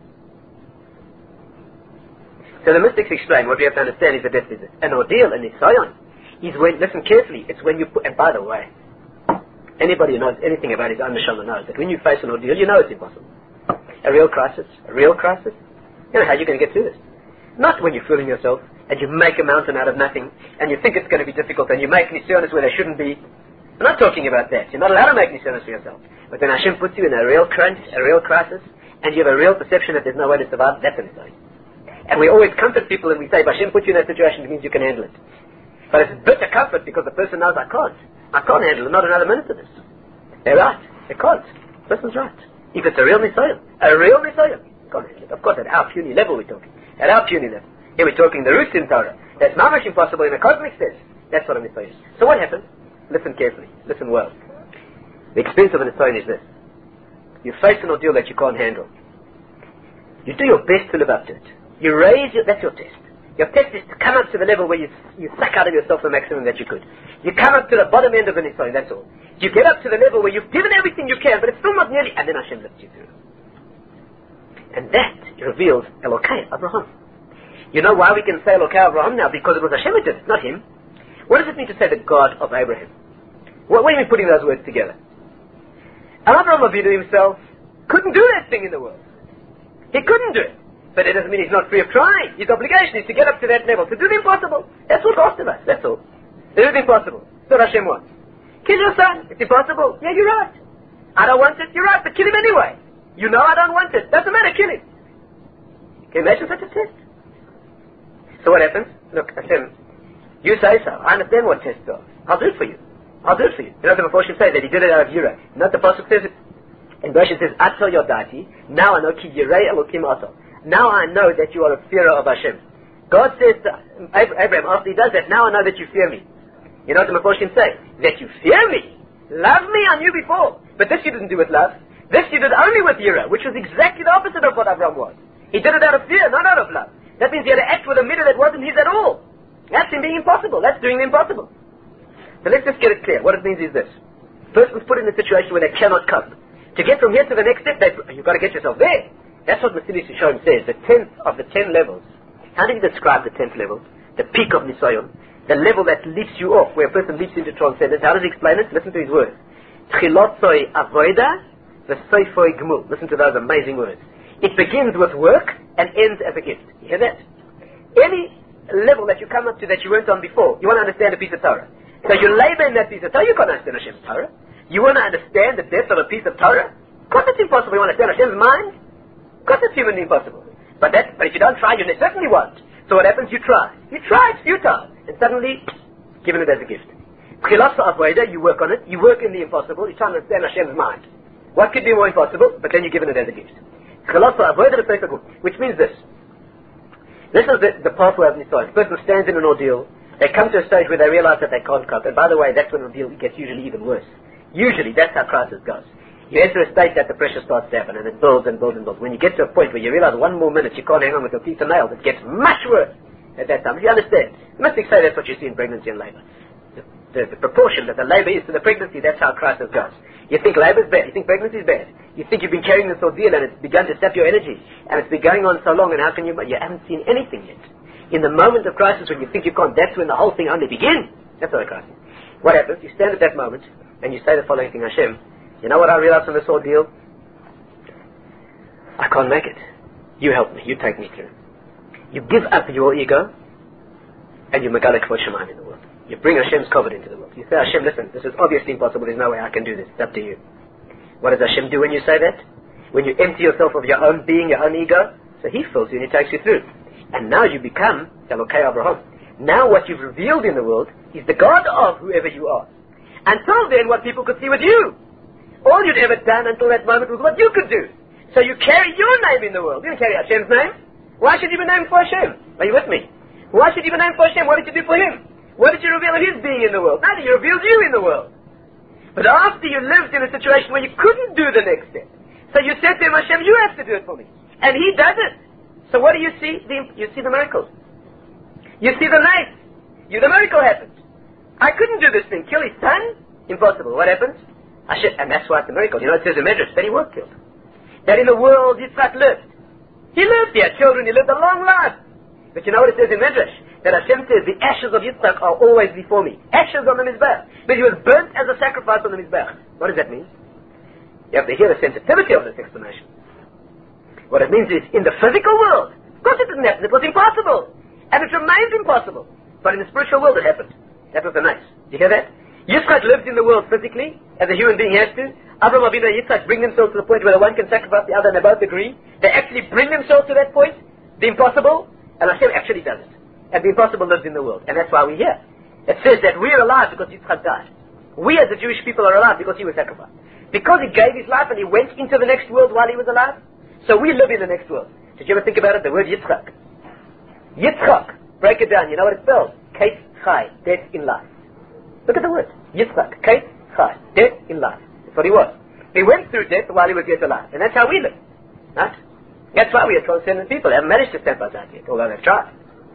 So the mystics explain what we have to understand is that this is an ordeal, an isayon. Is when, listen carefully, it's when you put, and by the way, anybody who knows anything about his own neshama knows that when you face an ordeal, you know it's impossible. A real crisis, a real crisis, you know how you're going to get through this. Not when you're fooling yourself, and you make a mountain out of nothing, and you think it's going to be difficult, and you make nisyonos where they shouldn't be. We're not talking about that. You're not allowed to make nisyonos for yourself. But when Hashem puts you in a real crunch, a real crisis, and you have a real perception that there's no way to survive, that's a nisoyon. And we always comfort people and we say, if Hashem put you in that situation, it means you can handle it. But it's bitter comfort because the person knows, I can't. I can't handle it, not another minute of this. They're right. They can't. The person's right. If it's a real nisoyon, a real nisoyon, you can't handle it. Of course, at our puny level we're talking. At our puny level. Here we're talking the roots in Torah. That's not much impossible in a cosmic sense. That's what a nisoyon is. So what happens? Listen carefully. Listen well. The experience of a nisoyon is this. You face an ordeal that you can't handle. You do your best to live up to it. You raise your, that's your test. Your test is to come up to the level where you, you suck out of yourself the maximum that you could. You come up to the bottom end of the nisoyon, that's all. You get up to the level where you've given everything you can, but it's still not nearly, and then Hashem lifts you through. And that reveals Elokei Abraham. You know why we can say Elokei Abraham now? Because it was Hashem who did it, not him. What does it mean to say the God of Abraham? What, what do you mean putting those words together? Abraham Avinu himself couldn't do that thing in the world. He couldn't do it. But it doesn't mean he's not free of trying. His obligation is to get up to that level, to do the impossible. That's what's asked of us, that's all. To do the impossible. That's what Hashem wants. Kill your son. It's impossible. Yeah, you're right. I don't want it. You're right, but kill him anyway. You know I don't want it. Doesn't matter, kill him. Can you imagine such a test? So what happens? Look, Hashem, you say so. I understand what tests are. I'll do it for you. I'll do it for you. You know the Mephoshim say that he did it out of Yirah. Not the Pasuk says it. And Bereshit says, Ato Yodati. Now I know ki Yirei Elokim Ato. Now I know that you are a fearer of Hashem. God says to Abraham, after he does that, now I know that you fear me. You know what the Mephoshim say? That you fear me. Love me I knew before. But this you didn't do with love. This you did only with Yirah, which was exactly the opposite of what Abraham was. He did it out of fear, not out of love. That means he had to act with a middle that wasn't his at all. That's him being impossible. That's doing the impossible. So let's just get it clear. What it means is this. Person's put in a situation where they cannot cope. To get from here to the next step, you've got to get yourself there. That's what Mesilas Yesharim says, the tenth of the ten levels. How do you describe the tenth level? The peak of nisoyon. The level that lifts you off, where a person leaps into transcendence. How does he explain it? Listen to his words. Tchilotzoi avoida v'soifoi gmul. Listen to those amazing words. It begins with work and ends as a gift. You hear that? Any level that you come up to that you weren't on before, you want to understand a piece of Torah. So you labor in that piece of Torah, you can't understand Hashem's Torah. You want to understand the depth of a piece of Torah? Of course it's impossible. You want to understand Hashem's mind? Of course it's humanly impossible. But that, but if you don't try, you certainly won't. So what happens? You try. You try, it's futile. And suddenly, given it as a gift. You work on it, you work in the impossible, you try to understand Hashem's mind. What could be more impossible? But then you're given it as a gift. Which means this. This is the, the pathway of nisoyon. The person stands in an ordeal, they come to a stage where they realize that they can't cope. And by the way, that's when the ordeal gets usually even worse. Usually, that's how crisis goes. You enter a state that the pressure starts to happen, and it builds and builds and builds. When you get to a point where you realize one more minute you can't hang on with your teeth and nails, it gets much worse at that time. You understand? The mystics say that's what you see in pregnancy and labor. The, the, the proportion that the labor is to the pregnancy, that's how crisis goes. You think labor is bad, you think pregnancy is bad. You think you've been carrying this ordeal and it's begun to sap your energy, and it's been going on so long, and how can you, you haven't seen anything yet. In the moment of crisis when you think you can't, that's when the whole thing only begins. That's not a crisis. What happens? You stand at that moment, and you say the following thing, Hashem, you know what I realized from this ordeal? I can't make it. You help me, you take me through. You give up your ego, and you megalik for Shemaim in the world. You bring Hashem's covenant into the world. You say, Hashem, listen, this is obviously impossible, there's no way I can do this, it's up to you. What does Hashem do when you say that? When you empty yourself of your own being, your own ego, so He fills you and He takes you through. And now you become Elokei Abraham. Now what you've revealed in the world is the God of whoever you are. Until then, what people could see was you. All you'd ever done until that moment was what you could do. So you carry your name in the world. You don't carry Hashem's name. Why should you be named for Hashem? Are you with me? Why should you be named for Hashem? What did you do for Him? What did you reveal of His being in the world? Now that you revealed you in the world. But after you lived in a situation where you couldn't do the next step, so you said to Him, Hashem, you have to do it for me. And He does it. So what do you see? The, you see the miracle. You see the light. You, the miracle happened. I couldn't do this thing. Kill his son? Impossible. What happens? Hashem, and that's why it's a miracle. You know, it says in Medrash that he was killed. That in the world Yitzchak lived. He lived, he had children, he lived a long life. But you know what it says in Medrash? That Hashem says, the ashes of Yitzchak are always before me. Ashes on the Mizbech. But he was burnt as a sacrifice on the Mizbech. What does that mean? You have to hear the sensitivity of this explanation. What it means is, in the physical world, of course it didn't happen, it was impossible. And it remains impossible. But in the spiritual world it happened. That was the nice. Do you hear that? Yitzchak lives in the world physically, as a human being has to. Abraham Avinu and Yitzchak bring themselves to the point where the one can sacrifice the other and they both agree. They actually bring themselves to that point, the impossible, and Hashem actually does it. And the impossible lives in the world. And that's why we're here. It says that we are alive because Yitzchak died. We as the Jewish people are alive because he was sacrificed. Because he gave his life and he went into the next world while he was alive, so we live in the next world. Did you ever think about it? The word Yitzchak. Yitzchak. Break it down. You know what it spells? Kate Chai. Death in life. Look at the word. Yitzchak. Kate Chai. Death in life. That's what he was. He went through death while he was yet alive. And that's how we live. Right? That's why we are transcendent people. They haven't managed to step out that yet, although they've tried.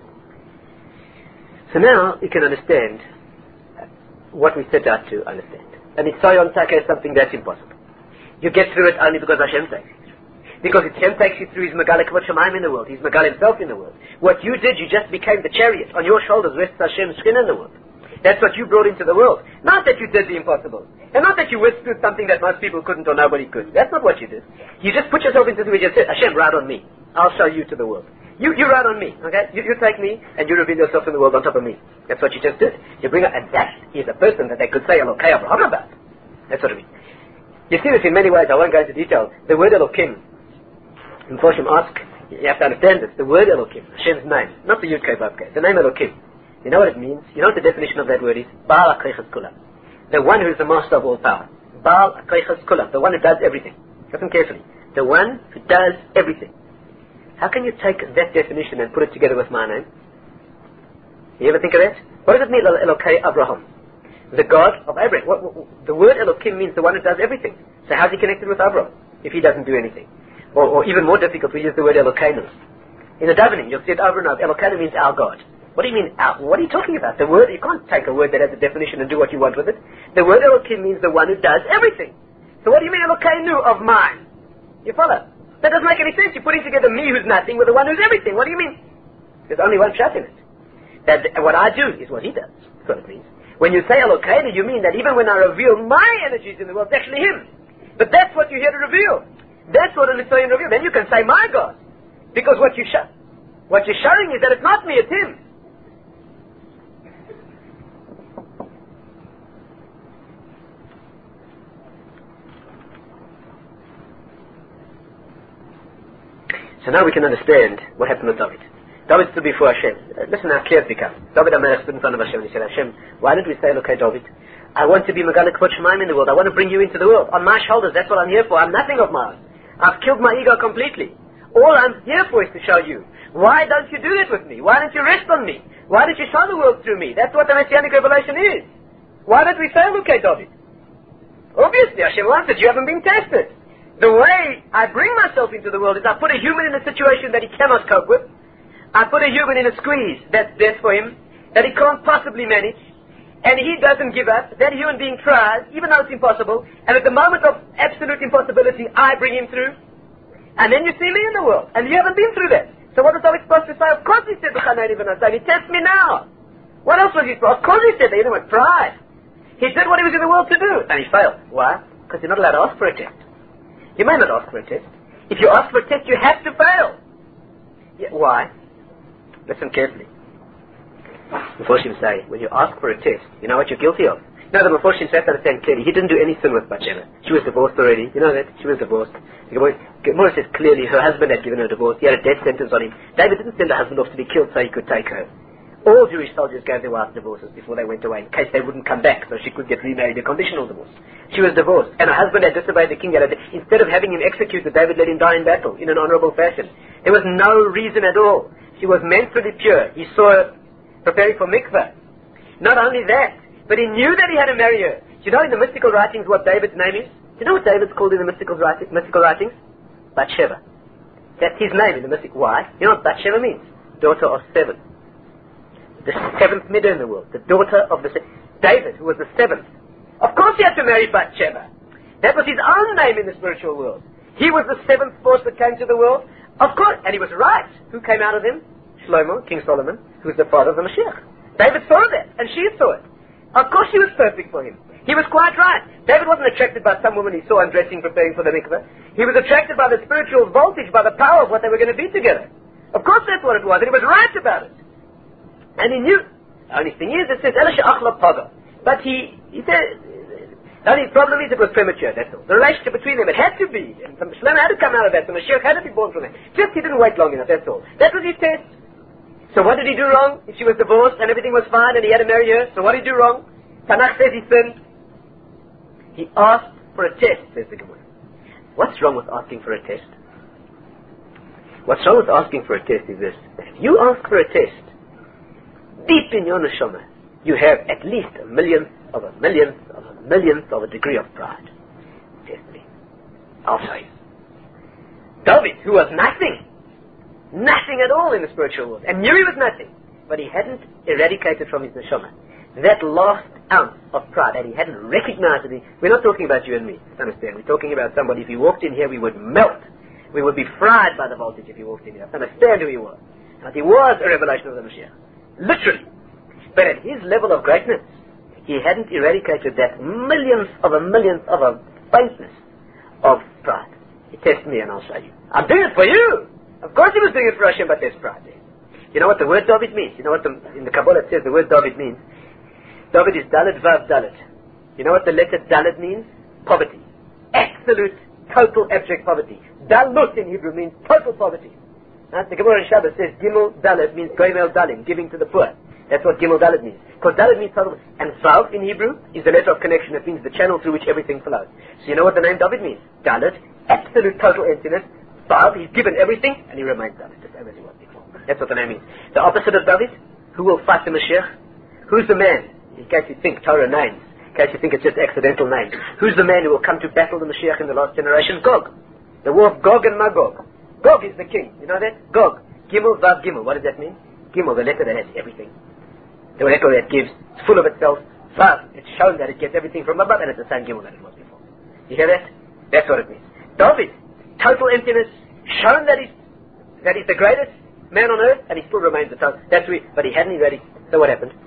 So now you can understand what we set out to understand. And Itzayon Taka is something that's impossible. You get through it only because Hashem takes you through. Because Hashem takes you through His Megala Kvod Shemaim in the world. He's Megala Himself in the world. What you did, you just became the chariot. On your shoulders rests Hashem's skin in the world. That's what you brought into the world. Not that you did the impossible. And not that you withstood something that most people couldn't or nobody could. That's not what you did. You just put yourself into the way you said, Hashem, ride on me. I'll show you to the world. You, you ride on me, okay? You, you take me and you reveal yourself in the world on top of me. That's what you just did. You bring up, and that is a person that they could say Elokei Abraham about. That's what it means. You see this in many ways. I won't go into detail. The word Elokim, in Forshim ask, you have to understand this. The word Elokim, Hashem's name, not the Yud Kei Vav Kei, the name Elokim. You know what it means? You know what the definition of that word is? Baal HaKoiches Kulam. The one who is the master of all power. Baal HaKoiches Kulam. The one who does everything. Listen carefully. The one who does everything. How can you take that definition and put it together with my name? You ever think of that? What does it mean, Elokei Abraham? The God of Abraham. What, what, the word Elokim means the one who does everything. So how's he connected with Abraham if he doesn't do anything? Or, or even more difficult, we use the word Elokeinu. In the davening, you'll see it over and over. Elokeinu means our God. What do you mean our? What are you talking about? The word, you can't take a word that has a definition and do what you want with it. The word Elokim means the one who does everything. So what do you mean Elokeinu of mine? You follow? That doesn't make any sense. You're putting together me who's nothing with the one who's everything. What do you mean? There's only one shot in it. That what I do is what he does. That's what it means. When you say Elokeinu, you mean that even when I reveal my energies in the world, it's actually him. But that's what you're here to reveal. That's what an Itzayon reveals. Then you can say my God. Because what you show, what you're showing is that it's not me, it's him. So now we can understand what happened with David. David stood before Hashem. Uh, listen how clear it becomes. David HaMelech stood in front of Hashem and he said, Hashem, why did we say, okay, David, I want to be Megala Kvod Shemaim in the world. I want to bring you into the world. On my shoulders, that's what I'm here for. I'm nothing of mine. I've killed my ego completely. All I'm here for is to show you. Why don't you do that with me? Why don't you rest on me? Why don't you show the world through me? That's what the Messianic revelation is. Why don't we say, okay, David? Obviously, Hashem answered, you haven't been tested. The way I bring myself into the world is I put a human in a situation that he cannot cope with. I put a human in a squeeze that's death for him, that he can't possibly manage, and he doesn't give up. That human being tries, even though it's impossible, and at the moment of absolute impossibility, I bring him through. And then you see me in the world, and you haven't been through that. So what was I supposed to say? Of course he said, he tests me now. What else was he supposed to? Of course he said that. He didn't want pride. He did what he was in the world to do, and he failed. Why? Because you're not allowed to ask for a test. You may not ask for a test. If you ask for a test, you have to fail. Yeah, why? Listen carefully. Mephoshim say, when you ask for a test, you know what you're guilty of. You know the Mephoshim say, understand clearly, he didn't do any sin with Bathsheba. She was divorced already. You know that? She was divorced. Gemara says clearly her husband had given her a divorce. He had a death sentence on him. David didn't send her husband off to be killed so he could take her. All Jewish soldiers gave their wives divorces before they went away in case they wouldn't come back so she could get remarried, a conditional divorce. She was divorced and her husband had disobeyed the king. Instead of having him executed, David let him die in battle in an honorable fashion. There was no reason at all. She was mentally pure. He saw her preparing for mikveh. Not only that, but he knew that he had to marry her. Do you know in the mystical writings what David's name is? Do you know what David's called in the mystical, writing, mystical writings? Bathsheba. That's his name in the mystic. Why? You know what Bathsheba means? Daughter of seven. The seventh midah in the world. The daughter of the se- David, who was the seventh. Of course he had to marry Bathsheba. That was his own name in the spiritual world. He was the seventh force that came to the world. Of course, and he was right. Who came out of him? Shlomo, King Solomon, who was the father of the Mashiach. David saw that, and she saw it. Of course she was perfect for him. He was quite right. David wasn't attracted by some woman he saw undressing, preparing for the mikveh. He was attracted by the spiritual voltage, by the power of what they were going to be together. Of course that's what it was, and he was right about it. And he knew. The only thing is, it says, but But he, he said, the only problem is it was premature, that's all. The relationship between them, it had to be. And some Shlomo had to come out of that, the Mashiach had to be born from that. Just he didn't wait long enough, that's all. That was his test. So what did he do wrong? If she was divorced and everything was fine and he had to marry her, so what did he do wrong? Tanakh says he sinned. He asked for a test, says the Gemara. What's wrong with asking for a test? What's wrong with asking for a test is this. If you ask for a test, deep in your neshama, you have at least a millionth of a millionth of a millionth of a degree of pride. Test me. I'll show you. David, who was nothing, nothing at all in the spiritual world, and knew he was nothing, but he hadn't eradicated from his neshama that last ounce of pride, and he hadn't recognized it. We're not talking about you and me, understand? We're talking about somebody, if he walked in here, we would melt. We would be fried by the voltage if he walked in here. Understand who he was. But he was a revelation of the Mashiach. Literally. But at his level of greatness, he hadn't eradicated that millionth of a millionth of a faintness of pride. He tested me and I'll show you. I'm doing it for you! Of course he was doing it for Hashem, but there's pride there. You know what the word David means? You know what the, in the Kabbalah it says the word David means? David is Dalet Vav Dalet. You know what the letter Dalet means? Poverty. Absolute, total, abject poverty. Dalut in Hebrew means total poverty. Right? The Gemara in Shabbos says Gimel Dalet means Goimel Dalim, giving to the poor. That's what Gimel Dalet means. Because Dalet means total. And Vav in Hebrew is the letter of connection. It means the channel through which everything flows. So you know what the name David means? Dalet, absolute, total emptiness. Vav, he's given everything and he remains Dalet, just as he was before. That's what the name means. The opposite of David, who will fight the Mashiach? Who's the man? In case you think Torah names, in case you think it's just accidental names. Who's the man who will come to battle the Mashiach in the last generation? Gog. The war of Gog and Magog. Gog is the king. You know that? Gog. Gimel, Vav, Gimel. What does that mean? Gimel, the letter that has everything. The letter that gives, it's full of itself. Vav, it's shown that it gets everything from above, and it's the same Gimel that it was before. You hear that? That's what it means. David, total emptiness, shown that he's, that he's the greatest man on earth, and he still remains the total. That's we, but he hadn't already. So what happened?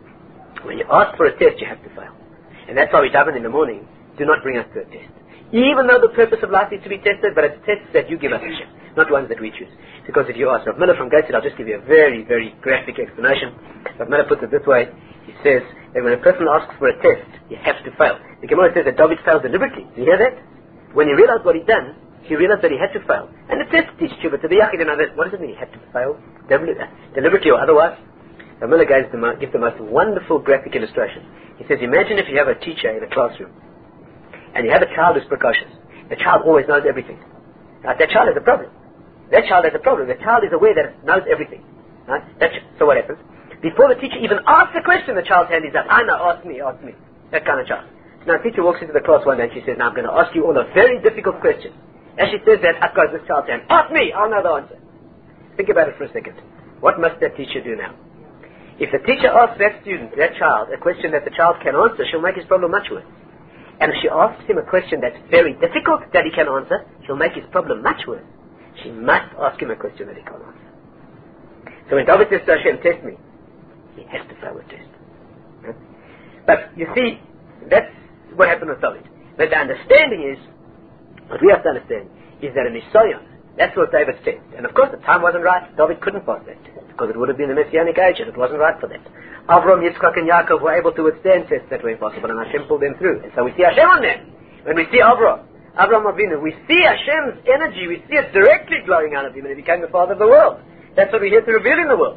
When you ask for a test, you have to fail. And that's why we daven in the morning. Do not bring us to a test. Even though the purpose of life is to be tested, but it's tests that you give us, Hashem, not ones that we choose. Because if you ask Rav Miller from Gateshead, I'll just give you a very, very graphic explanation. Rav Miller puts it this way. He says that when a person asks for a test, you have to fail. The Gemara says that David failed deliberately. Do you hear that? When he realized what he'd done, he realized that he had to fail. And the test teaches you, but to the Yachid, you know, what does it mean? He had to fail deliberately or otherwise? Rav Miller gives the, gives the most wonderful graphic illustration. He says, imagine if you have a teacher in a classroom, and you have a child who's precocious. The child always knows everything. Right? That child has a problem. That child has a problem. The child is aware that it knows everything. Right? That ch- so what happens? Before the teacher even asks the question, the child's hand is up. I know, ask me, ask me. That kind of child. So now the teacher walks into the class one day and she says, now I'm going to ask you all a very difficult question. As she says that, up goes this child's hand. Ask me, I'll know the answer. Think about it for a second. What must that teacher do now? If the teacher asks that student, that child, a question that the child can answer, she'll make his problem much worse. And if she asks him a question that's very difficult that he can answer, she'll make his problem much worse. She must ask him a question that he can't answer. So when David says to Hashem, test me, he has to fail the test. Right? But you see, that's what happened with David. But the understanding is, what we have to understand, is that in Nisayon, that's what David's test. And of course the time wasn't right, David couldn't pass that test, because it would have been the Messianic age and it wasn't right for that. Avram, Yitzchak and Yaakov were able to withstand tests that were impossible, and Hashem pulled them through. And so we see Hashem on them. When we see Avram, Avram Avinu, we see Hashem's energy, we see it directly glowing out of him, and he became the father of the world. That's what we're here to reveal in the world.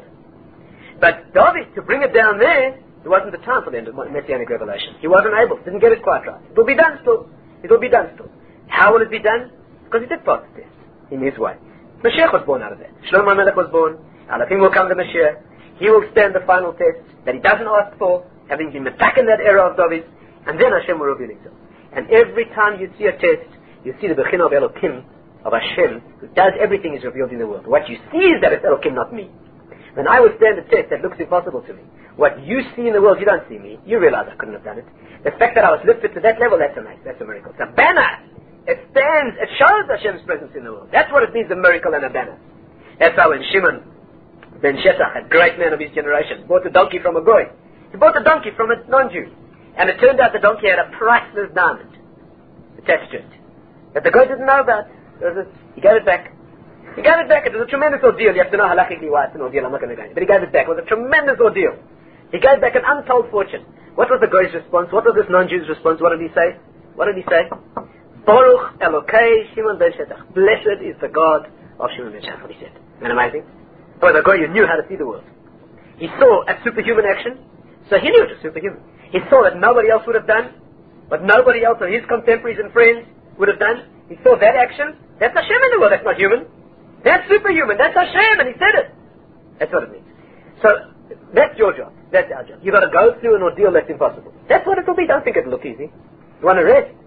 But David, to bring it down there, there wasn't the time for the Messianic revelation. He wasn't able, didn't get it quite right. It will be done still. It will be done still. How will it be done? Because he did pass the test, in his way. Mashiach was born out of that. Shlomo HaMelech was born. Alafim will come to Mashiach. He will stand the final test that he doesn't ask for, having been back in that era of David, and then Hashem will reveal himself. And every time you see a test, you see the Bechina of Elokim, of Hashem, who does everything is revealed in the world. What you see is that it's Elokim, not me. When I will stand a test that looks impossible to me, what you see in the world, you don't see me. You realize I couldn't have done it. The fact that I was lifted to that level, that's amazing. That's a miracle. It's a banner. It stands, it shows Hashem's presence in the world. That's what it means, a miracle and a banner. That's how when Shimon ben Shesach, a great man of his generation, bought a donkey from a goy. He bought a donkey from a non-Jew. And it turned out the donkey had a priceless diamond attached to it that the guy didn't know about. He gave it back. He gave it back. It was a tremendous ordeal. You have to know halachically why it's an ordeal. I'm not going to go into it. But he gave it back. It was a tremendous ordeal. He gave back an untold fortune. What was the Goy's response? What was this non-Jew's response? What did he say? What did he say? Baruch Elokei Shimon ben Shetach. Blessed is the God of Shimon ben Shetach. What he said. Isn't that amazing? Oh, the Goy knew how to see the world. He saw a superhuman action, so he knew it was superhuman. He saw that nobody else would have done, but nobody else of his contemporaries and friends would have done. He saw that action. That's Hashem in the world. That's not human. That's superhuman. That's Hashem, and he said it. That's what it means. So, that's your job. That's our job. You've got to go through an ordeal that's impossible. That's what it will be. Don't think it'll look easy. You want to rest?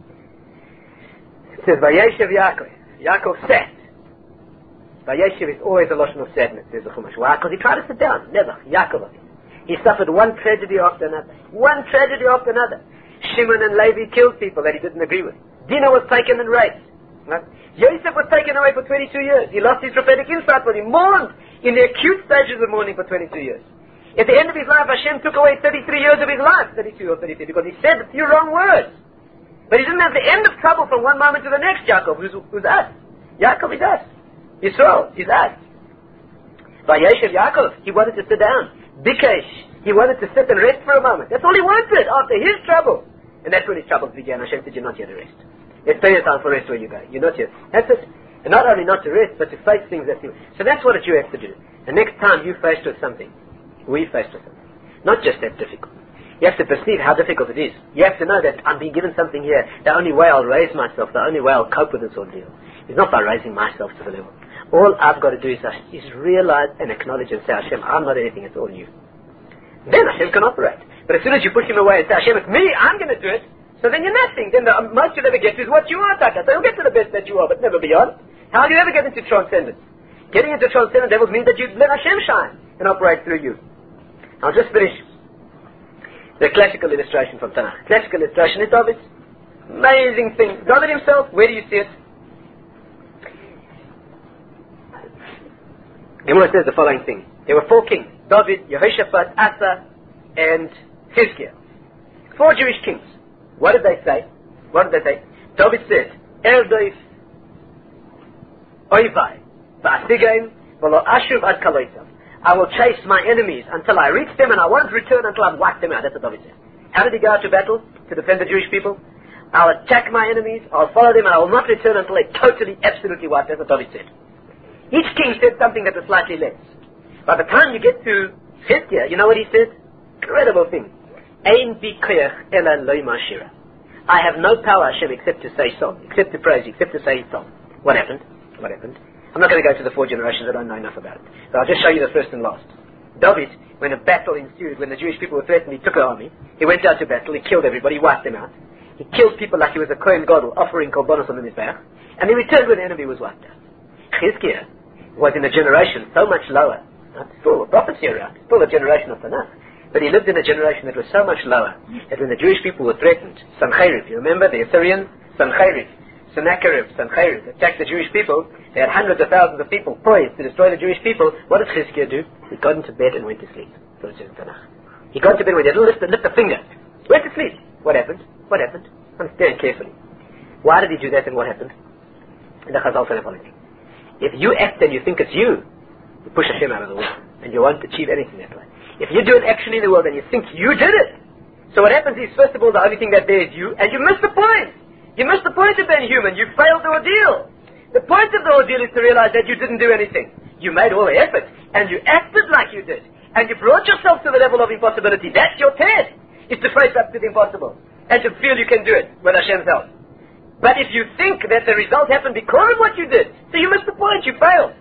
It says, Vayeshev Yaakov. Yaakov sat. Vayeshev is always a lotion of sadness, says the Chumash. Why? Because he tried to sit down. Never. Yaakov. He suffered one tragedy after another. One tragedy after another. Shimon and Levi killed people that he didn't agree with. Dinah was taken and raped. Right? Yosef was taken away for twenty-two years. He lost his prophetic insight, but he mourned in the acute stages of mourning for twenty-two years. At the end of his life, Hashem took away thirty-three years of his life, thirty-two or thirty-three, because he said a few wrong words. But he didn't have the end of trouble from one moment to the next, Yaakov, who's, who's us. Yaakov is us. Yisrael is us. Vayeshev Yaakov, he wanted to sit down. Bikesh, he wanted to sit and rest for a moment. That's all he wanted after his trouble. And that's when his troubles began. Hashem said, you're not here to rest. It's plenty of time for rest where you go. You're not here. That's it. And not only not to rest, but to face things that you... So that's what you have to do. The next time you're faced with something, we faced with something, not just that difficult. You have to perceive how difficult it is. You have to know that I'm being given something here. The only way I'll raise myself, the only way I'll cope with this ordeal, is not by raising myself to the level. All I've got to do is, is realize and acknowledge and say, Hashem, I'm not anything, it's all you. Then Hashem can operate. But as soon as you push him away and say, Hashem, it's me, I'm going to do it, so then you're nothing. Then the most you'll ever get is what you are, Taka. So you'll get to the best that you are, but never beyond. How do you ever get into transcendence? Getting into transcendence levels means that you let Hashem shine and operate through you. I'll just finish the classical illustration from Tanakh. Classical illustration is David. Amazing thing. David himself, where do you see it? Gemara says the following thing. There were four kings. David, Yehoshaphat, Asa, and Hizkiah. Four Jewish kings. What did they say? What did they say? David said, Erdoif, Oivai, Va'asigaim, V'lo Ashuv ad Kaloisav. I will chase my enemies until I reach them, and I won't return until I've wiped them out. That's what David said. How did he go out to battle to defend the Jewish people? I'll attack my enemies, I'll follow them, and I will not return until they totally, absolutely wiped. That's what David said. Each king said something that was slightly less. By the time you get to Hizkiah, you know what he said? Incredible thing. Ein bi koach ela lo mashira. I have no power, Hashem, except to say so, except to praise you, except to say so. What happened? What happened? I'm not going to go to the four generations, I don't know enough about it. So I'll just show you the first and last. David, when a battle ensued, when the Jewish people were threatened, he took an army, he went out to battle, he killed everybody, he wiped them out. He killed people like he was a Kohen Gadol, offering korbanos on the Mizbeach, and he returned when the enemy was wiped out. Hizkiah was in a generation so much lower, not still a prophecy around, still a generation of Tanakh, but he lived in a generation that was so much lower, that when the Jewish people were threatened, Sancherib, you remember, the Assyrians, Sancherib, Sennacherib, Sancherib, attacked the Jewish people, they had hundreds of thousands of people poised to destroy the Jewish people. What did Hizkiah do? He got into bed and went to sleep. So it says in Tanakh. He got into bed and he didn't lift, lift a finger. Went to sleep. What happened? What happened? Understand carefully. Why did he do that and what happened? And the Chazal said the following. If you act and you think it's you, you push Hashem out of the world and you won't achieve anything that way. If you do an action in the world and you think you did it, so what happens is, first of all, the only thing that there is you, and you miss the point. You miss the point of being human. You failed the ordeal. The point of the ordeal is to realize that you didn't do anything. You made all the effort, and you acted like you did, and you brought yourself to the level of impossibility. That's your test, is to face up to the impossible, and to feel you can do it with Hashem's help. But if you think that the result happened because of what you did, so you missed the point, you failed.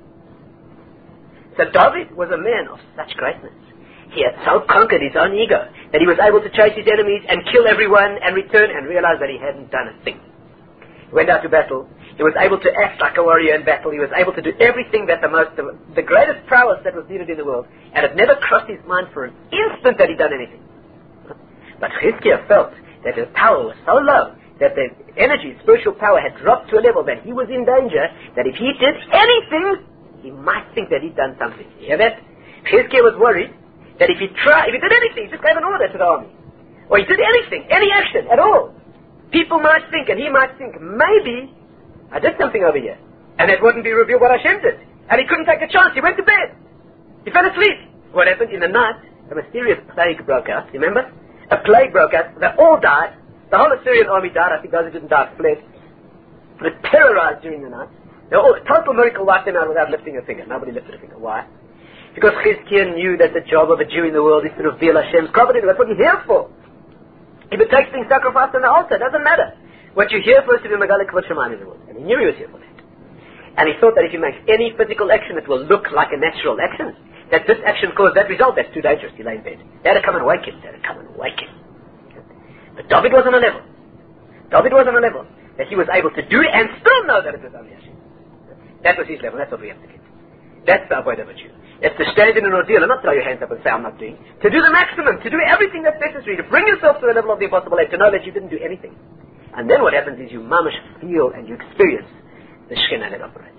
So David was a man of such greatness. He had so conquered his own ego that he was able to chase his enemies and kill everyone and return and realize that he hadn't done a thing. He went out to battle. He was able to act like a warrior in battle. He was able to do everything that the most, the, the greatest prowess that was needed in the world. And it never crossed his mind for an instant that he'd done anything. But Hizkiah felt that his power was so low that the energy, spiritual power had dropped to a level that he was in danger, that if he did anything, he might think that he'd done something. You hear that? Hizkiah was worried that if he tried, if he did anything, he just gave an order to the army, or he did anything, any action at all, people might think, and he might think, maybe I did something over here, and it wouldn't be revealed what Hashem did, and he couldn't take a chance. He went to bed. He fell asleep. What happened? In the night, a mysterious plague broke out. Remember? A plague broke out. They all died. The whole Assyrian army died. I think those who didn't die fled. They were terrorized during the night. They were all, a total miracle wiped them out without lifting a finger. Nobody lifted a finger. Why? Because Chizkiah knew that the job of a Jew in the world is to reveal Hashem's providence. That's what you're here for. If it takes being sacrificed on the altar, it doesn't matter. What you're here for is to be Megalik Kvod Shemayim in the world. And he knew he was here for that. And he thought that if he makes any physical action that will look like a natural action, that this action caused that result, that's too dangerous. He lay in bed. They had to come and wake him. They had to come and wake him. But David was on a level. David was on a level that he was able to do and still know that it was only Hashem. That was his level. That's what we have to get. That's the avoid of a Jew. It's to stand in an ordeal and not throw your hands up and say, I'm not doing. To do the maximum. To do everything that's necessary. To bring yourself to the level of the impossible and to know that you didn't do anything. And then what happens is you mamish feel and you experience the Shekhinah that operates.